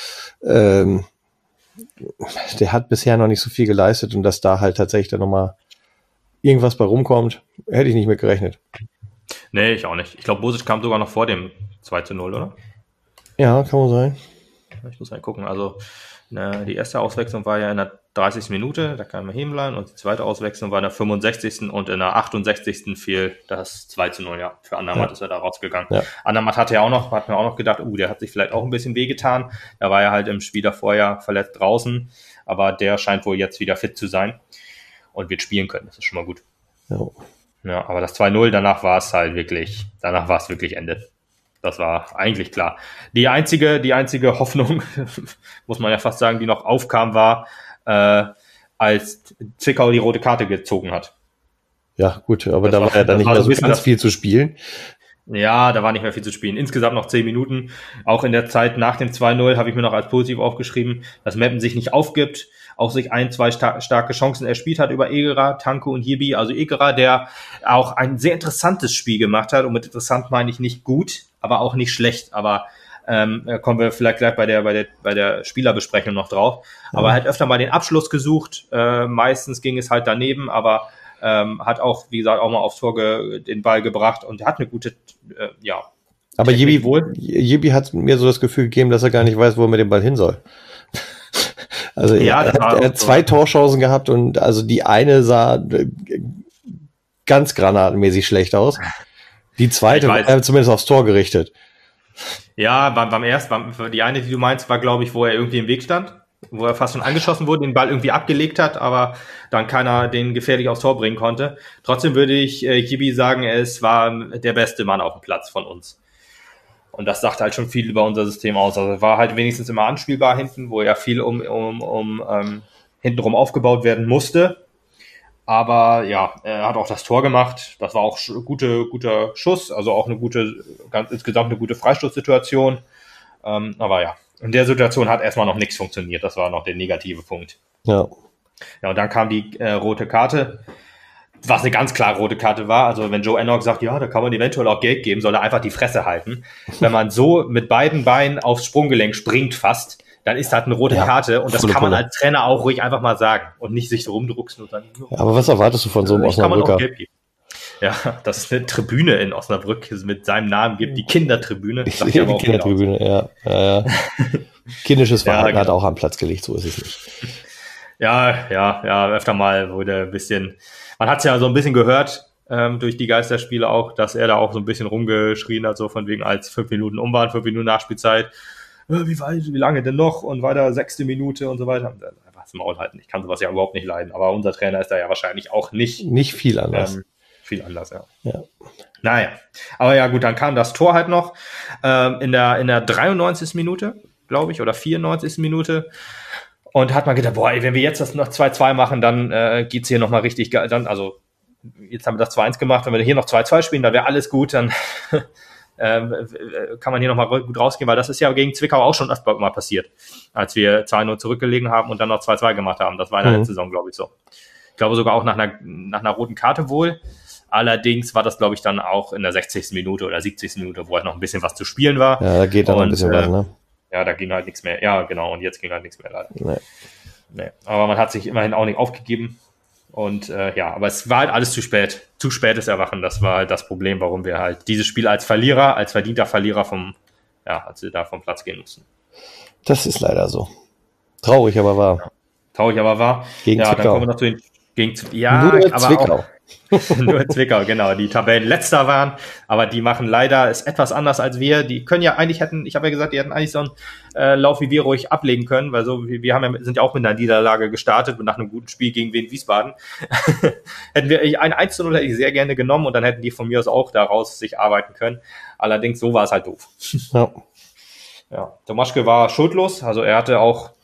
Der hat bisher noch nicht so viel geleistet und dass da halt tatsächlich dann nochmal irgendwas bei rumkommt, hätte ich nicht mit gerechnet. Nee, ich auch nicht. Ich glaube, Bosic kam sogar noch vor dem 2-0, oder? Ja, kann man sein. Ich muss mal gucken. Also die erste Auswechslung war ja in der 30. Minute, da kam Hemlein, und die zweite Auswechslung war in der 65. und in der 68. fiel das 2-0, ja. Für Andermatt ist er da rausgegangen. Ja. Andermatt hat mir auch noch gedacht, der hat sich vielleicht auch ein bisschen wehgetan. Da war er halt im Spiel davor ja verletzt draußen, aber der scheint wohl jetzt wieder fit zu sein und wird spielen können. Das ist schon mal gut. Ja, aber das 2-0, danach war es wirklich Ende. Das war eigentlich klar. Die einzige Hoffnung, muss man ja fast sagen, die noch aufkam, war, als Zwickau die rote Karte gezogen hat. Ja, gut, aber da war ja dann nicht mehr so ganz viel zu spielen. Ja, da war nicht mehr viel zu spielen. Insgesamt noch 10 Minuten. Auch in der Zeit nach dem 2-0 habe ich mir noch als positiv aufgeschrieben, dass Meppen sich nicht aufgibt, auch sich 1-2 starke Chancen erspielt hat über Egerer, Tanko und Jibi. Also Egerer, der auch ein sehr interessantes Spiel gemacht hat. Und mit interessant meine ich nicht gut, aber auch nicht schlecht. Aber kommen wir vielleicht gleich bei der Spielerbesprechung noch drauf. Aber er hat öfter mal den Abschluss gesucht. Meistens ging es halt daneben, aber hat auch, wie gesagt, auch mal aufs Tor den Ball gebracht und hat eine gute, Aber Jibi hat mir so das Gefühl gegeben, dass er gar nicht weiß, wo er mit dem Ball hin soll. Also er hat 2 Torchancen gehabt und also die eine sah ganz granatenmäßig schlecht aus. Die zweite war zumindest aufs Tor gerichtet. Ja, beim ersten, die eine, die du meinst, war, glaube ich, wo er irgendwie im Weg stand, wo er fast schon angeschossen wurde, den Ball irgendwie abgelegt hat, aber dann keiner den gefährlich aufs Tor bringen konnte. Trotzdem würde ich Jibi sagen, es war der beste Mann auf dem Platz von uns. Und das sagt halt schon viel über unser System aus. Also er war halt wenigstens immer anspielbar hinten, wo ja viel hintenrum aufgebaut werden musste. Aber ja, er hat auch das Tor gemacht. Das war auch guter Schuss, also auch insgesamt eine gute Freistoßsituation. Aber ja, in der Situation hat erstmal noch nichts funktioniert. Das war noch der negative Punkt. Ja, und dann kam die rote Karte, was eine ganz klare rote Karte war. Also wenn Joe Enoch sagt, ja, da kann man eventuell auch Geld geben, soll er einfach die Fresse halten. Wenn man so mit beiden Beinen aufs Sprunggelenk springt fast, dann ist das eine rote Karte und das kann man als Trainer auch ruhig einfach mal sagen und nicht sich so rumdrucksen und dann. Aber was erwartest du von so einem Osnabrücker? Ja, dass es eine Tribüne in Osnabrück mit seinem Namen gibt, die Kindertribüne. Die Kindertribüne, ja. Kindisches Verhalten hat auch am Platz gelegt, so ist es nicht. Ja, öfter mal wurde ein bisschen, man hat es ja so ein bisschen gehört, durch die Geisterspiele auch, dass er da auch so ein bisschen rumgeschrien hat, so von wegen als 5 Minuten waren, 5 Minuten Nachspielzeit, wie lange denn noch und weiter 6. Minute und so weiter. Einfach das Maul halten. Ich kann sowas ja überhaupt nicht leiden, aber unser Trainer ist da ja wahrscheinlich auch nicht viel anders. Ja. Naja, aber ja gut, dann kam das Tor halt noch in der 93. Minute, glaube ich, oder 94. Minute. Und hat man gedacht, wenn wir jetzt das noch 2-2 machen, dann geht's hier nochmal richtig geil. Also jetzt haben wir das 2-1 gemacht, wenn wir hier noch 2-2 spielen, dann wäre alles gut, dann kann man hier nochmal gut rausgehen, weil das ist ja gegen Zwickau auch schon öfter mal passiert, als wir 2-0 zurückgelegen haben und dann noch 2-2 gemacht haben. Das war in der letzten Saison, glaube ich, so. Ich glaube sogar auch nach einer roten Karte wohl. Allerdings war das, glaube ich, dann auch in der 60. Minute oder 70. Minute, wo halt noch ein bisschen was zu spielen war. Ja, da geht dann noch ein bisschen was, ne? Ja, da ging halt nichts mehr. Ja, genau, und jetzt ging halt nichts mehr leider. Nee. Aber man hat sich immerhin auch nicht aufgegeben. Und aber es war halt alles zu spät. Zu spätes Erwachen, das war halt das Problem, warum wir halt dieses Spiel als verdienter Verlierer als wir da vom Platz gehen mussten. Das ist leider so. Traurig, aber wahr. Gegen Zwickau. Dann kommen wir noch zu den Nur Zwickau. Nur Zwickau, genau, die Tabellenletzter waren, aber die machen leider es etwas anders als wir. Die können ja eigentlich ich habe ja gesagt, die hätten eigentlich so einen Lauf wie wir ruhig ablegen können, weil so wir sind ja auch mit einer Niederlage gestartet und nach einem guten Spiel gegen Wien Wiesbaden hätten wir ein 1-0 hätte ich sehr gerne genommen und dann hätten die von mir aus auch daraus sich arbeiten können. Allerdings so war es halt doof. Ja, Tomaschke war schuldlos, also er hatte auch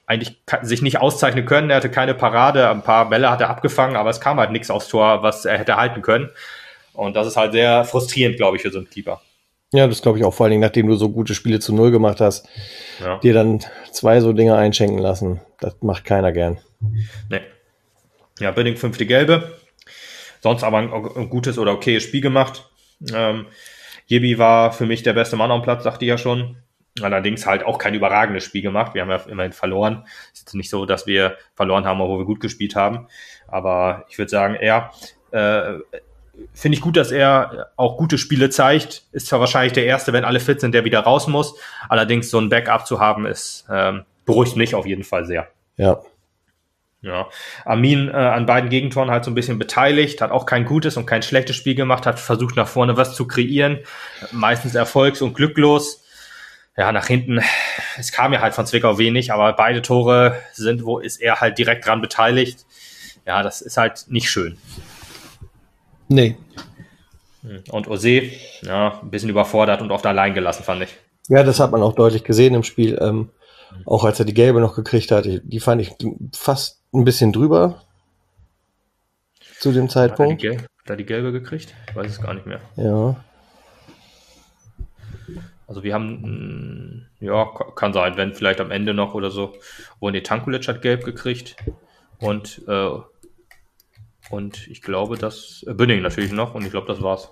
eigentlich sich nicht auszeichnen können. Er hatte keine Parade, ein paar Bälle hat er abgefangen, aber es kam halt nichts aufs Tor, was er hätte halten können. Und das ist halt sehr frustrierend, glaube ich, für so einen Keeper. Ja, das glaube ich auch, vor allen Dingen, nachdem du so gute Spiele zu 0 gemacht hast, dir dann 2 so Dinge einschenken lassen. Das macht keiner gern. Nee. Ja, Bünning 5. Gelbe. Sonst aber ein gutes oder okayes Spiel gemacht. Jebi war für mich der beste Mann am Platz, dachte ich ja schon. Allerdings halt auch kein überragendes Spiel gemacht. Wir haben ja immerhin verloren. Es ist nicht so, dass wir verloren haben, obwohl wir gut gespielt haben. Aber ich würde sagen, finde ich gut, dass er auch gute Spiele zeigt. Ist zwar wahrscheinlich der Erste, wenn alle fit sind, der wieder raus muss. Allerdings so ein Backup zu haben, beruhigt mich auf jeden Fall sehr. Ja. Ja. Amin an beiden Gegentoren halt so ein bisschen beteiligt, hat auch kein gutes und kein schlechtes Spiel gemacht, hat versucht nach vorne was zu kreieren. Meistens erfolgs- und glücklos. Ja, nach hinten, es kam ja halt von Zwickau wenig, aber beide Tore ist er halt direkt dran beteiligt. Ja, das ist halt nicht schön. Nee. Und Ose, ja, ein bisschen überfordert und oft allein gelassen, fand ich. Ja, das hat man auch deutlich gesehen im Spiel. Auch als er die Gelbe noch gekriegt hat, die fand ich fast ein bisschen drüber zu dem Zeitpunkt. Hat er die Gelbe gekriegt? Ich weiß es gar nicht mehr. Ja. Also wir haben, kann sein, wenn vielleicht am Ende noch oder so. Tankulic hat Gelb gekriegt und ich glaube, dass Bünning natürlich noch und ich glaube, das war's.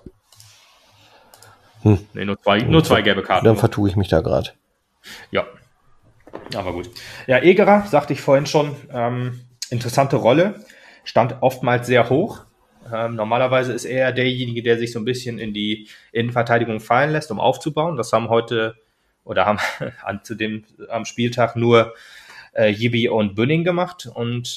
Nee, nur zwei gelbe Karten. Dann vertue ich mich da gerade. Ja, aber gut. Ja, Egerer, sagte ich vorhin schon, interessante Rolle, stand oftmals sehr hoch. Normalerweise ist er derjenige, der sich so ein bisschen in die Innenverteidigung fallen lässt, um aufzubauen. Das haben am Spieltag nur Jebi und Bünning gemacht. Und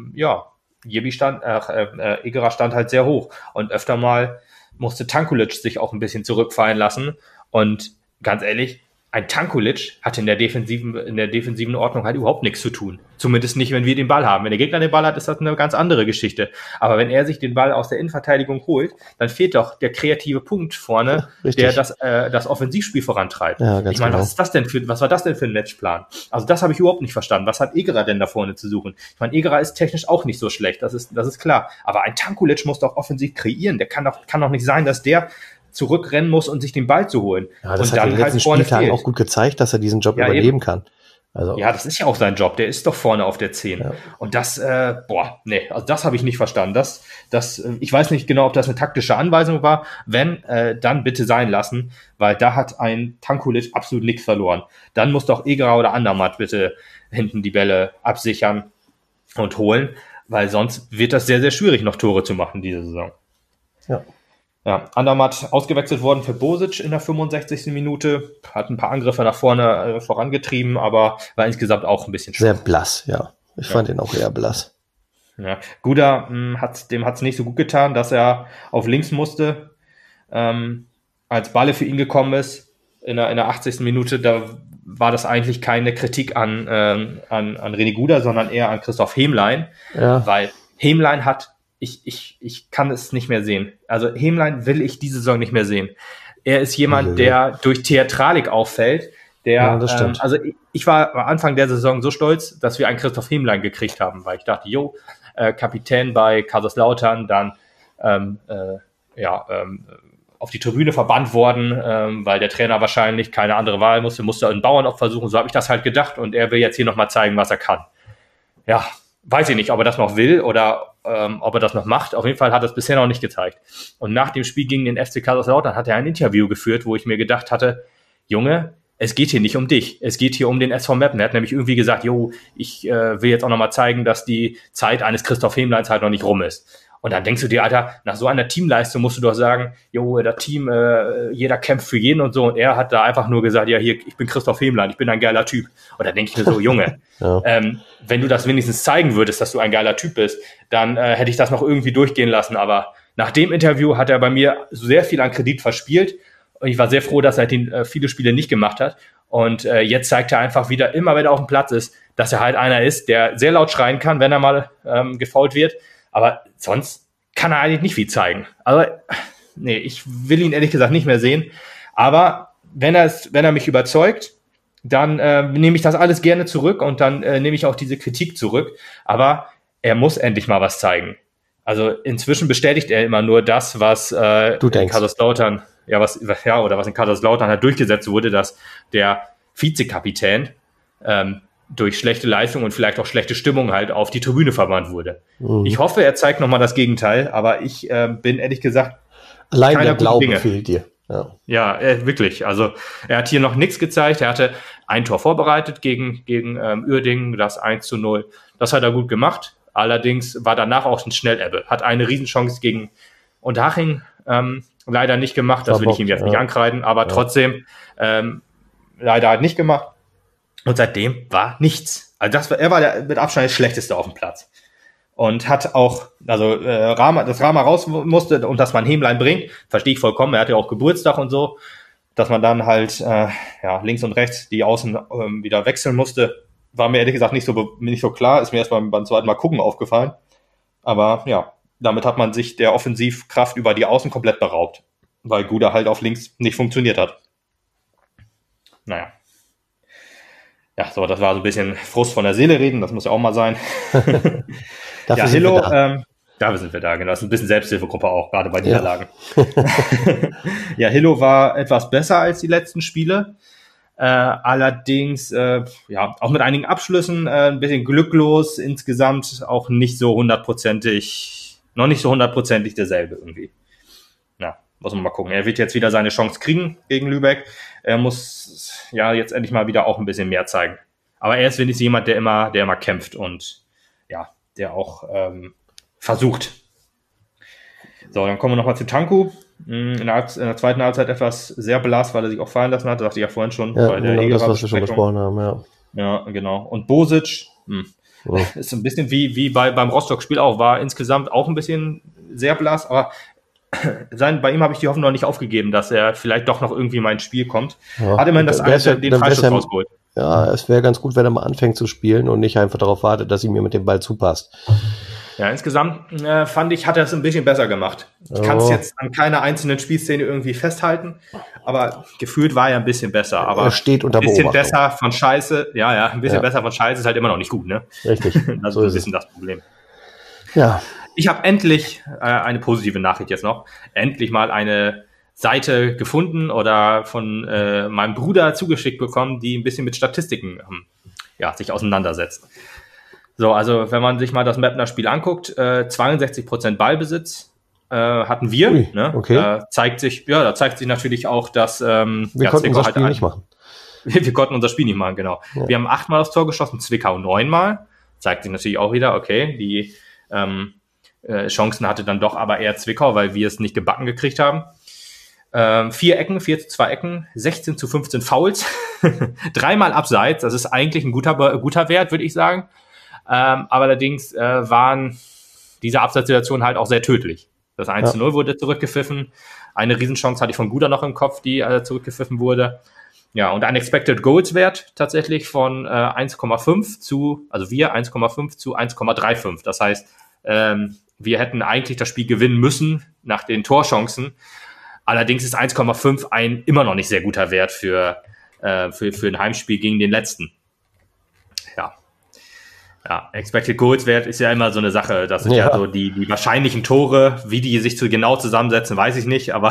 Egerer stand halt sehr hoch. Und öfter mal musste Tankulic sich auch ein bisschen zurückfallen lassen. Und ganz ehrlich, ein Tankulic hat in der defensiven Ordnung halt überhaupt nichts zu tun. Zumindest nicht, wenn wir den Ball haben. Wenn der Gegner den Ball hat, ist das eine ganz andere Geschichte. Aber wenn er sich den Ball aus der Innenverteidigung holt, dann fehlt doch der kreative Punkt vorne, der das Offensivspiel vorantreibt. Ja, ich meine, was war das denn für ein Matchplan? Also das habe ich überhaupt nicht verstanden. Was hat Egerer denn da vorne zu suchen? Ich meine, Egerer ist technisch auch nicht so schlecht, das ist klar. Aber ein Tankulic muss doch offensiv kreieren. Der kann doch nicht sein, dass der zurückrennen muss und sich den Ball zu holen. Ja, das hat in den letzten Spieltagen auch gut gezeigt, dass er diesen Job übernehmen kann. Also, ja, das ist ja auch sein Job. Der ist doch vorne auf der 10. Ja. Und das, also das habe ich nicht verstanden. Ich weiß nicht genau, ob das eine taktische Anweisung war. Wenn, dann bitte sein lassen, weil da hat ein Tankulic absolut nichts verloren. Dann muss doch Egerer oder Andermatt bitte hinten die Bälle absichern und holen, weil sonst wird das sehr, sehr schwierig, noch Tore zu machen diese Saison. Ja, Andermatt ausgewechselt worden für Bosic in der 65. Minute, hat ein paar Angriffe nach vorne vorangetrieben, aber war insgesamt auch ein bisschen schwach. Sehr blass, ja. Ich fand ihn auch eher blass. Ja, Guda hat's nicht so gut getan, dass er auf links musste, als Balle für ihn gekommen ist in der 80. Minute, da war das eigentlich keine Kritik an René Guda, sondern eher an Christoph Hemlein, weil Hemlein hat Ich kann es nicht mehr sehen. Also Hemlein will ich diese Saison nicht mehr sehen. Er ist jemand, der durch Theatralik auffällt. Das stimmt. Also ich war am Anfang der Saison so stolz, dass wir einen Christoph Hemlein gekriegt haben, weil ich dachte, Kapitän bei Kaiserslautern, dann auf die Tribüne verbannt worden, weil der Trainer wahrscheinlich keine andere Wahl musste einen Bauernopfer versuchen. So habe ich das halt gedacht und er will jetzt hier nochmal zeigen, was er kann. Ja, weiß ich nicht, ob er das noch will oder ob er das noch macht. Auf jeden Fall hat er es bisher noch nicht gezeigt. Und nach dem Spiel gegen den FC Kaiserslautern hat er ein Interview geführt, wo ich mir gedacht hatte, Junge, es geht hier nicht um dich. Es geht hier um den SV Meppen. Er hat nämlich irgendwie gesagt, ich will jetzt auch nochmal zeigen, dass die Zeit eines Christoph Hemleins halt noch nicht rum ist. Und dann denkst du dir, Alter, nach so einer Teamleistung musst du doch sagen, das Team, jeder kämpft für jeden und so. Und er hat da einfach nur gesagt, ja, hier, ich bin Christoph Hemlein, ich bin ein geiler Typ. Und da denke ich mir so, Junge, wenn du das wenigstens zeigen würdest, dass du ein geiler Typ bist, dann hätte ich das noch irgendwie durchgehen lassen. Aber nach dem Interview hat er bei mir sehr viel an Kredit verspielt. Und ich war sehr froh, dass er viele Spiele nicht gemacht hat. Und jetzt zeigt er einfach wieder, immer wenn er auf dem Platz ist, dass er halt einer ist, der sehr laut schreien kann, wenn er mal gefoult wird. Aber sonst kann er eigentlich nicht viel zeigen. Also, nee, ich will ihn ehrlich gesagt nicht mehr sehen. Aber wenn er mich überzeugt, dann nehme ich das alles gerne zurück und dann nehme ich auch diese Kritik zurück. Aber er muss endlich mal was zeigen. Also inzwischen bestätigt er immer nur das, was du denkst. Kaiserslautern, was in Kaiserslautern halt durchgesetzt wurde, dass der Vizekapitän durch schlechte Leistung und vielleicht auch schlechte Stimmung halt auf die Tribüne verbannt wurde. Ich hoffe, er zeigt nochmal das Gegenteil, aber ich bin ehrlich gesagt allein der Glaube fehlt dir. Ja, wirklich. Also er hat hier noch nichts gezeigt. Er hatte ein Tor vorbereitet gegen Uerdingen, das 1:0. Das hat er gut gemacht. Allerdings war danach auch ein Schnellebbe. Hat eine Riesenchance gegen Unterhaching leider nicht gemacht. Das will ich ihm jetzt nicht ankreiden, aber trotzdem leider halt nicht gemacht. Und seitdem war nichts. Also er war mit Abstand der Schlechteste auf dem Platz. Und hat auch, also dass Rama raus musste und dass man Hämlein bringt, verstehe ich vollkommen. Er hatte ja auch Geburtstag und so, dass man dann halt links und rechts die Außen wieder wechseln musste, war mir ehrlich gesagt nicht so klar. Ist mir erst beim zweiten Mal gucken aufgefallen. Aber ja, damit hat man sich der Offensivkraft über die Außen komplett beraubt, weil Guda halt auf links nicht funktioniert hat. Naja. Ja, so, das war so ein bisschen Frust von der Seele reden, das muss ja auch mal sein. Dafür sind wir da, genau. Das ist ein bisschen Selbsthilfegruppe auch, gerade bei Niederlagen. Ja, Hillo war etwas besser als die letzten Spiele. Allerdings, auch mit einigen Abschlüssen, ein bisschen glücklos, insgesamt auch nicht so hundertprozentig derselbe irgendwie. Na, muss man mal gucken. Er wird jetzt wieder seine Chance kriegen gegen Lübeck. Er muss jetzt endlich mal wieder auch ein bisschen mehr zeigen. Aber er ist wenigstens jemand, der immer kämpft und der auch versucht. So, dann kommen wir nochmal zu Tanku. In der zweiten Halbzeit etwas sehr blass, weil er sich auch fallen lassen hat. Das sagte ich ja vorhin schon. Bei der das, was wir schon besprochen haben, Ja, genau. Und Bosic ist ein bisschen wie beim Rostock-Spiel auch. War insgesamt auch ein bisschen sehr blass, aber bei ihm habe ich die Hoffnung noch nicht aufgegeben, dass er vielleicht doch noch irgendwie mal ins Spiel kommt. Hat immerhin den Freischuss rausgeholt. Ja, es wäre ganz gut, wenn er mal anfängt zu spielen und nicht einfach darauf wartet, dass ihm mir mit dem Ball zupasst. Ja, insgesamt fand ich, hat er es ein bisschen besser gemacht. Ich kann es jetzt an keiner einzelnen Spielszene irgendwie festhalten, aber gefühlt war er ein bisschen besser. Aber er steht unter Beobachtung. Ein bisschen besser von Scheiße, ein bisschen besser von Scheiße ist halt immer noch nicht gut, ne? Richtig. Das ist ein bisschen das Problem. Ja. Ich habe endlich eine positive Nachricht jetzt noch. Endlich mal eine Seite gefunden oder von meinem Bruder zugeschickt bekommen, die ein bisschen mit Statistiken sich auseinandersetzt. So, also wenn man sich mal das Meppner-Spiel anguckt, 62% Ballbesitz hatten wir. Ui, ne? Okay. Da zeigt sich natürlich auch, dass wir konnten unser Spiel nicht machen. Wir konnten unser Spiel nicht machen, genau. Ja. Wir haben 8-mal aufs Tor geschossen, Zwickau 9-mal. Zeigt sich natürlich auch wieder, okay, die Chancen hatte dann doch aber eher Zwickau, weil wir es nicht gebacken gekriegt haben. 4 zu 2 Ecken, 16 zu 15 Fouls, 3-mal Abseits, das ist eigentlich ein guter Wert, würde ich sagen. Aber allerdings waren diese Abseitssituationen halt auch sehr tödlich. Das 1:0 wurde zurückgepfiffen. Eine Riesenchance hatte ich von Guda noch im Kopf, die zurückgepfiffen wurde. Ja, und ein Expected Goals Wert tatsächlich von 1,5 zu 1,35. Das heißt, wir hätten eigentlich das Spiel gewinnen müssen nach den Torchancen. Allerdings ist 1,5 ein immer noch nicht sehr guter Wert für ein Heimspiel gegen den letzten. Ja, Expected Goals Wert ist ja immer so eine Sache. Das sind ja so die wahrscheinlichen Tore, wie die sich genau zusammensetzen, weiß ich nicht, aber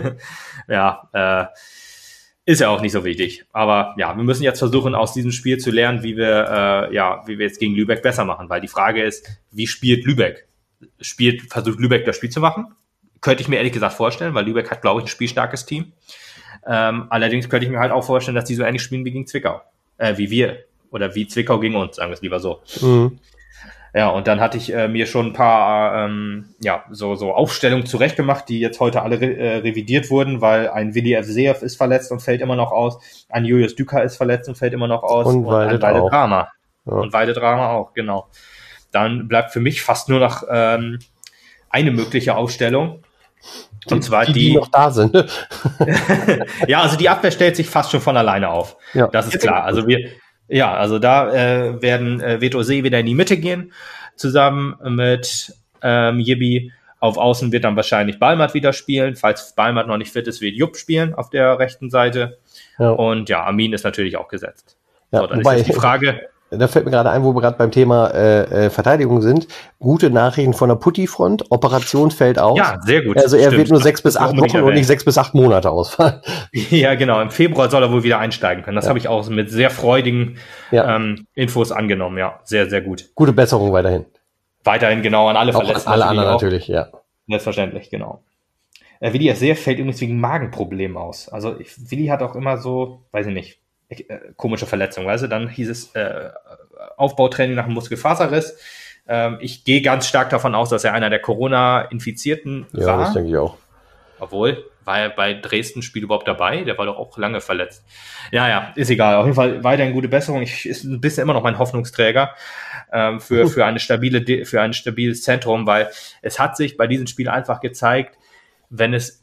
ist ja auch nicht so wichtig. Aber ja, wir müssen jetzt versuchen, aus diesem Spiel zu lernen, wie wir jetzt gegen Lübeck besser machen, weil die Frage ist, wie spielt Lübeck? Versucht Lübeck das Spiel zu machen? Könnte ich mir ehrlich gesagt vorstellen, weil Lübeck hat, glaube ich, ein spielstarkes Team. Allerdings könnte ich mir halt auch vorstellen, dass die so ähnlich spielen wie gegen Zwickau. Wie wir. Oder wie Zwickau gegen uns, sagen wir es lieber so. Mhm. Ja, und dann hatte ich mir schon ein paar so Aufstellungen zurechtgemacht, die jetzt heute alle revidiert wurden, weil ein Willi Evseev ist verletzt und fällt immer noch aus, ein Julius Düker ist verletzt und fällt immer noch aus und ein Weide Drama. Ja. Und Weide Drama auch, genau. Dann bleibt für mich fast nur noch eine mögliche Aufstellung. Und zwar die noch da sind. Ja, also die Abwehr stellt sich fast schon von alleine auf. Ja. Das ist klar. Also da werden Veto See wieder in die Mitte gehen, zusammen mit Jibi. Auf Außen wird dann wahrscheinlich Balmert wieder spielen. Falls Balmert noch nicht fit ist, wird Jupp spielen auf der rechten Seite. Ja. Und ja, Amin ist natürlich auch gesetzt. Ja, so, dann wobei, ist jetzt die Frage. Da fällt mir gerade ein, wo wir gerade beim Thema Verteidigung sind. Gute Nachrichten von der Putti-Front. Operation fällt aus. Ja, sehr gut. Also er wird nur 6 bis 8 Wochen und nicht 6 bis 8 Monate ausfallen. Ja, genau. Im Februar soll er wohl wieder einsteigen können. Das habe ich auch mit sehr freudigen Infos angenommen. Ja, sehr, sehr gut. Gute Besserung weiterhin. Weiterhin, genau, an alle Verletzten. Alle anderen natürlich, ja. Selbstverständlich, genau. Willi Asser fällt übrigens wegen Magenproblemen aus. Also Willi hat auch immer so, weiß ich nicht, komische Verletzung, weißt du? Dann hieß es Aufbautraining nach einem Muskelfaserriss. Ich gehe ganz stark davon aus, dass er einer der Corona-Infizierten war. Ja, das denke ich auch. Obwohl, war er bei Dresden-Spiel überhaupt dabei? Der war doch auch lange verletzt. Ja, ist egal. Auf jeden Fall weiterhin gute Besserung. Ist ein bisschen immer noch mein Hoffnungsträger für ein stabiles Zentrum, weil es hat sich bei diesem Spiel einfach gezeigt, wenn es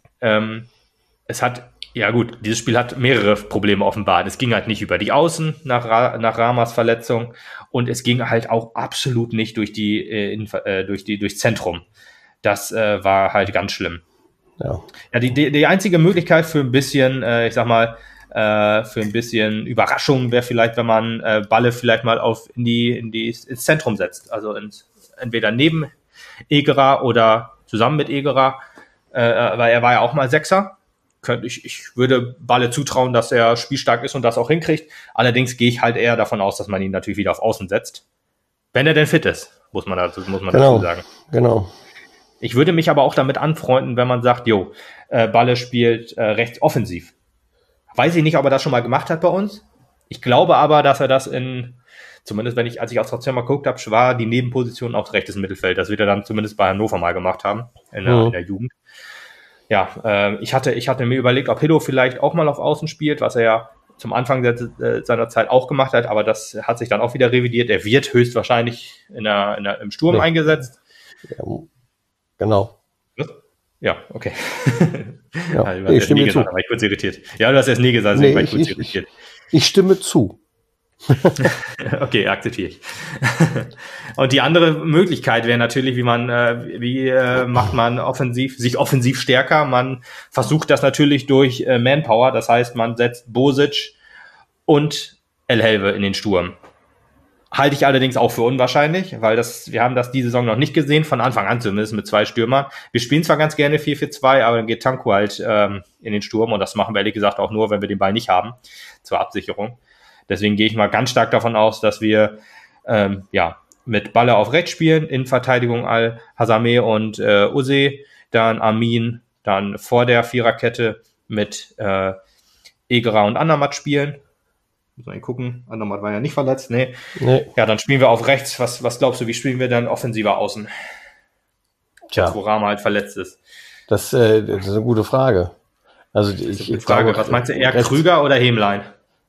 hat, ja gut, dieses Spiel hat mehrere Probleme offenbart. Es ging halt nicht über die Außen nach Ramas Verletzung und es ging halt auch absolut nicht durchs Zentrum. Das war halt ganz schlimm. Ja, die einzige Möglichkeit für ein bisschen, für ein bisschen Überraschung wäre vielleicht, wenn man Balle vielleicht mal ins Zentrum setzt. Also entweder neben Egerer oder zusammen mit Egerer, weil er war ja auch mal Sechser. Ich würde Balle zutrauen, dass er spielstark ist und das auch hinkriegt. Allerdings gehe ich halt eher davon aus, dass man ihn natürlich wieder auf Außen setzt. Wenn er denn fit ist, muss man dazu sagen. Genau. Ich würde mich aber auch damit anfreunden, wenn man sagt, Balle spielt rechts offensiv. Weiß ich nicht, ob er das schon mal gemacht hat bei uns. Ich glaube aber, dass er das zumindest als ich aus Transfer mal geguckt habe, war die Nebenposition auch rechtes Mittelfeld. Das wird er dann zumindest bei Hannover mal gemacht haben, in der Jugend. Ja, ich hatte mir überlegt, ob Hillo vielleicht auch mal auf Außen spielt, was er ja zum Anfang seiner Zeit auch gemacht hat, aber das hat sich dann auch wieder revidiert. Er wird höchstwahrscheinlich im Sturm eingesetzt. Ja, genau. Ja, okay. Ja, ich stimme zu. War ich kurz irritiert. Ja, du hast erst nie gesagt, deswegen war ich kurz irritiert. Ich stimme zu. Okay, akzeptiere ich. Und die andere Möglichkeit wäre natürlich, macht man sich offensiv stärker. Man versucht das natürlich durch Manpower. Das heißt, man setzt Bosic und El Helve in den Sturm. Halte ich allerdings auch für unwahrscheinlich, weil wir haben das diese Saison noch nicht gesehen, von Anfang an zumindest mit 2 Stürmern. Wir spielen zwar ganz gerne 4-4-2, aber dann geht Tanko halt in den Sturm und das machen wir ehrlich gesagt auch nur, wenn wir den Ball nicht haben, zur Absicherung. Deswegen gehe ich mal ganz stark davon aus, dass wir mit Balle auf rechts spielen, in Verteidigung Al-Hazameh und Use, dann Amin, dann vor der Viererkette mit Egerer und Andermatt spielen. Muss man gucken, Andermatt war ja nicht verletzt. Nee. Ja, dann spielen wir auf rechts. Was glaubst du, wie spielen wir dann offensiver außen? Tja. Wo Rama halt verletzt ist. Das ist eine gute Frage. Also was meinst du, eher Krüger oder Hämlein?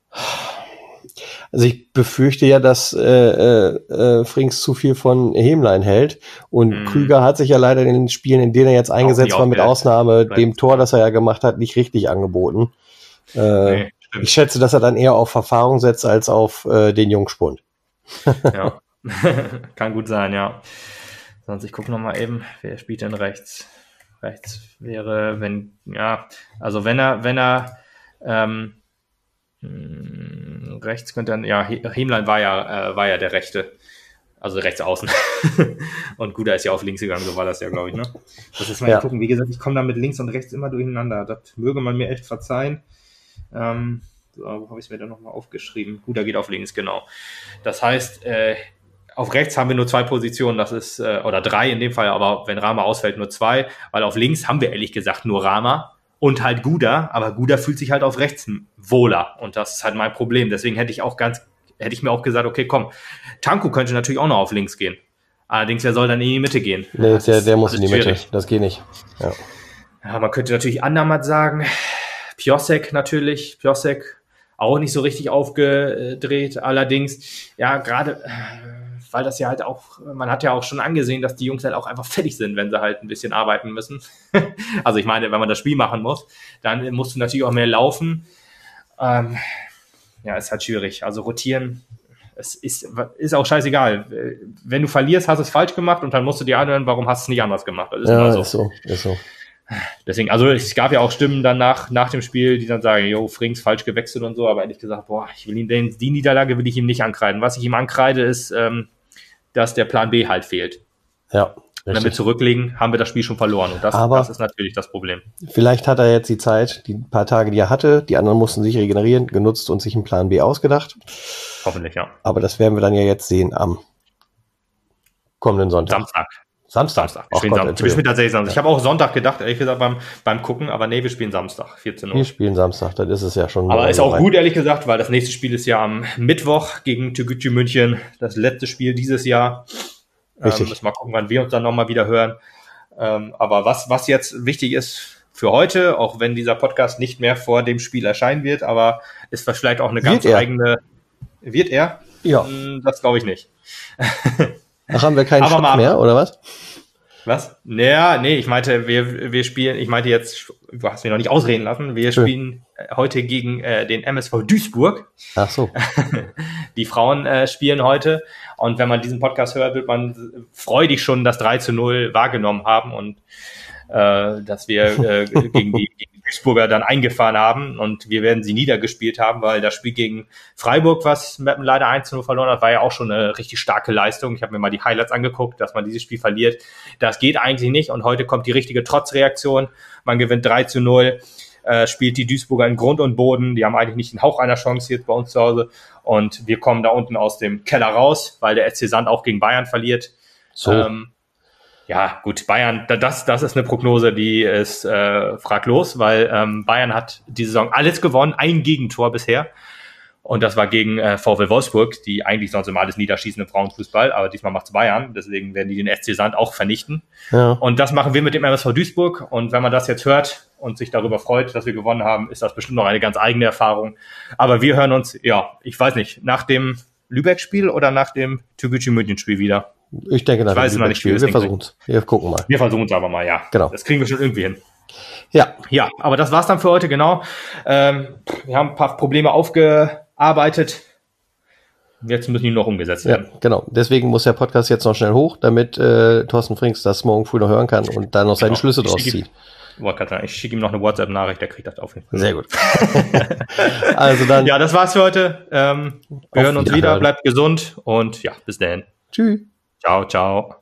Also ich befürchte ja, dass Frings zu viel von Hämlein hält und Krüger hat sich ja leider in den Spielen, in denen er jetzt eingesetzt war, mit Ausnahme dem Tor, das er ja gemacht hat, nicht richtig angeboten. Ich schätze, dass er dann eher auf Erfahrung setzt als auf den Jungspund. Ja, kann gut sein, ja. Sonst, ich gucke nochmal eben, wer spielt denn rechts? Rechts wäre, wenn er rechts könnte dann, ja, Hämlein war ja der Rechte, also rechts außen. Und Guda ist ja auf links gegangen, so war das ja, glaube ich, ne? Das ist mal gucken, wie gesagt, ich komme da mit links und rechts immer durcheinander. Das möge man mir echt verzeihen. Wo habe ich es mir dann nochmal aufgeschrieben? Guda geht auf links, genau. Das heißt, auf rechts haben wir nur 2 Positionen, das ist, oder 3 in dem Fall, aber wenn Rama ausfällt, nur 2, weil auf links haben wir ehrlich gesagt nur Rama und halt Guda, aber Guda fühlt sich halt auf rechts wohler und das ist halt mein Problem. Deswegen hätte ich mir auch gesagt, okay, komm, Tanko könnte natürlich auch noch auf links gehen. Allerdings, wer soll dann in die Mitte gehen? Nee, der muss in die Mitte, das geht nicht. Ja, man könnte natürlich Andermatt sagen, Piosek natürlich, auch nicht so richtig aufgedreht, allerdings, ja, gerade, weil das ja halt auch, man hat ja auch schon angesehen, dass die Jungs halt auch einfach fertig sind, wenn sie halt ein bisschen arbeiten müssen. Also ich meine, wenn man das Spiel machen muss, dann musst du natürlich auch mehr laufen. Ja, ist halt schwierig. Also rotieren es ist auch scheißegal. Wenn du verlierst, hast du es falsch gemacht und dann musst du dir anhören, warum hast du es nicht anders gemacht. Das ist immer so. Ist so. Deswegen, also es gab ja auch Stimmen danach, nach dem Spiel, die dann sagen, jo, Frings falsch gewechselt und so, aber ehrlich gesagt, die Niederlage will ich ihm nicht ankreiden. Was ich ihm ankreide, ist, dass der Plan B halt fehlt. Ja. Und wenn wir zurücklegen, haben wir das Spiel schon verloren. Und das ist natürlich das Problem. Vielleicht hat er jetzt die Zeit, die paar Tage, die er hatte, die anderen mussten sich regenerieren, genutzt und sich einen Plan B ausgedacht. Hoffentlich, ja. Aber das werden wir dann ja jetzt sehen am kommenden Sonntag. Samstag. Wir spielen tatsächlich Samstag. Ich habe auch Sonntag gedacht, ehrlich gesagt, beim Gucken, aber nee, wir spielen Samstag, 14 Uhr. Wir spielen Samstag, dann ist es ja schon. Aber ist auch gut, ehrlich gesagt, weil das nächste Spiel ist ja am Mittwoch gegen Türkgücü München, das letzte Spiel dieses Jahr. Müssen wir mal gucken, wann wir uns dann nochmal wieder hören. Aber was jetzt wichtig ist für heute, auch wenn dieser Podcast nicht mehr vor dem Spiel erscheinen wird, aber ist vielleicht auch eine ganz eigene... Wird er? Ja. Das glaube ich nicht. Ach, haben wir keinen Shot mehr, oder was? Was? Naja, nee, ich meinte, wir spielen, jetzt, du hast mich noch nicht ausreden lassen, wir spielen heute gegen den MSV Duisburg. Ach so. Die Frauen spielen heute und wenn man diesen Podcast hört, wird man freudig schon das 3:0 wahrgenommen haben und dass wir gegen die Duisburger dann eingefahren haben und wir werden sie niedergespielt haben, weil das Spiel gegen Freiburg, was Meppen leider 1:0 verloren hat, war ja auch schon eine richtig starke Leistung. Ich habe mir mal die Highlights angeguckt, dass man dieses Spiel verliert. Das geht eigentlich nicht und heute kommt die richtige Trotzreaktion. Man gewinnt 3:0, spielt die Duisburger in Grund und Boden. Die haben eigentlich nicht den Hauch einer Chance jetzt bei uns zu Hause und wir kommen da unten aus dem Keller raus, weil der SC Sand auch gegen Bayern verliert. So. Ja, gut, Bayern, das ist eine Prognose, die ist fraglos, weil Bayern hat die Saison alles gewonnen, ein Gegentor bisher. Und das war gegen VfL Wolfsburg, die eigentlich sonst immer alles niederschießen im Frauenfußball, aber diesmal macht's Bayern, deswegen werden die den SC Sand auch vernichten. Ja. Und das machen wir mit dem MSV Duisburg. Und wenn man das jetzt hört und sich darüber freut, dass wir gewonnen haben, ist das bestimmt noch eine ganz eigene Erfahrung. Aber wir hören uns, ich weiß nicht, nach dem Lübeck-Spiel oder nach dem Türkgücü München-Spiel wieder. Ich denke nach dem Lübeck-Spiel. Wir versuchen es. Wir gucken mal. Wir versuchen es aber mal, ja. Genau. Das kriegen wir schon irgendwie hin. Ja. Ja, aber das war's dann für heute, genau. Wir haben ein paar Probleme aufgearbeitet. Jetzt müssen die noch umgesetzt werden. Ja, genau. Deswegen muss der Podcast jetzt noch schnell hoch, damit Thorsten Frings das morgen früh noch hören kann und dann noch seine Schlüsse draus zieht. Ich schicke ihm noch eine WhatsApp-Nachricht, der kriegt das auf jeden Fall. Sehr gut. Also dann. Ja, das war's für heute. Wir hören uns wieder, bleibt gesund und ja, bis dahin. Tschüss. Ciao, ciao.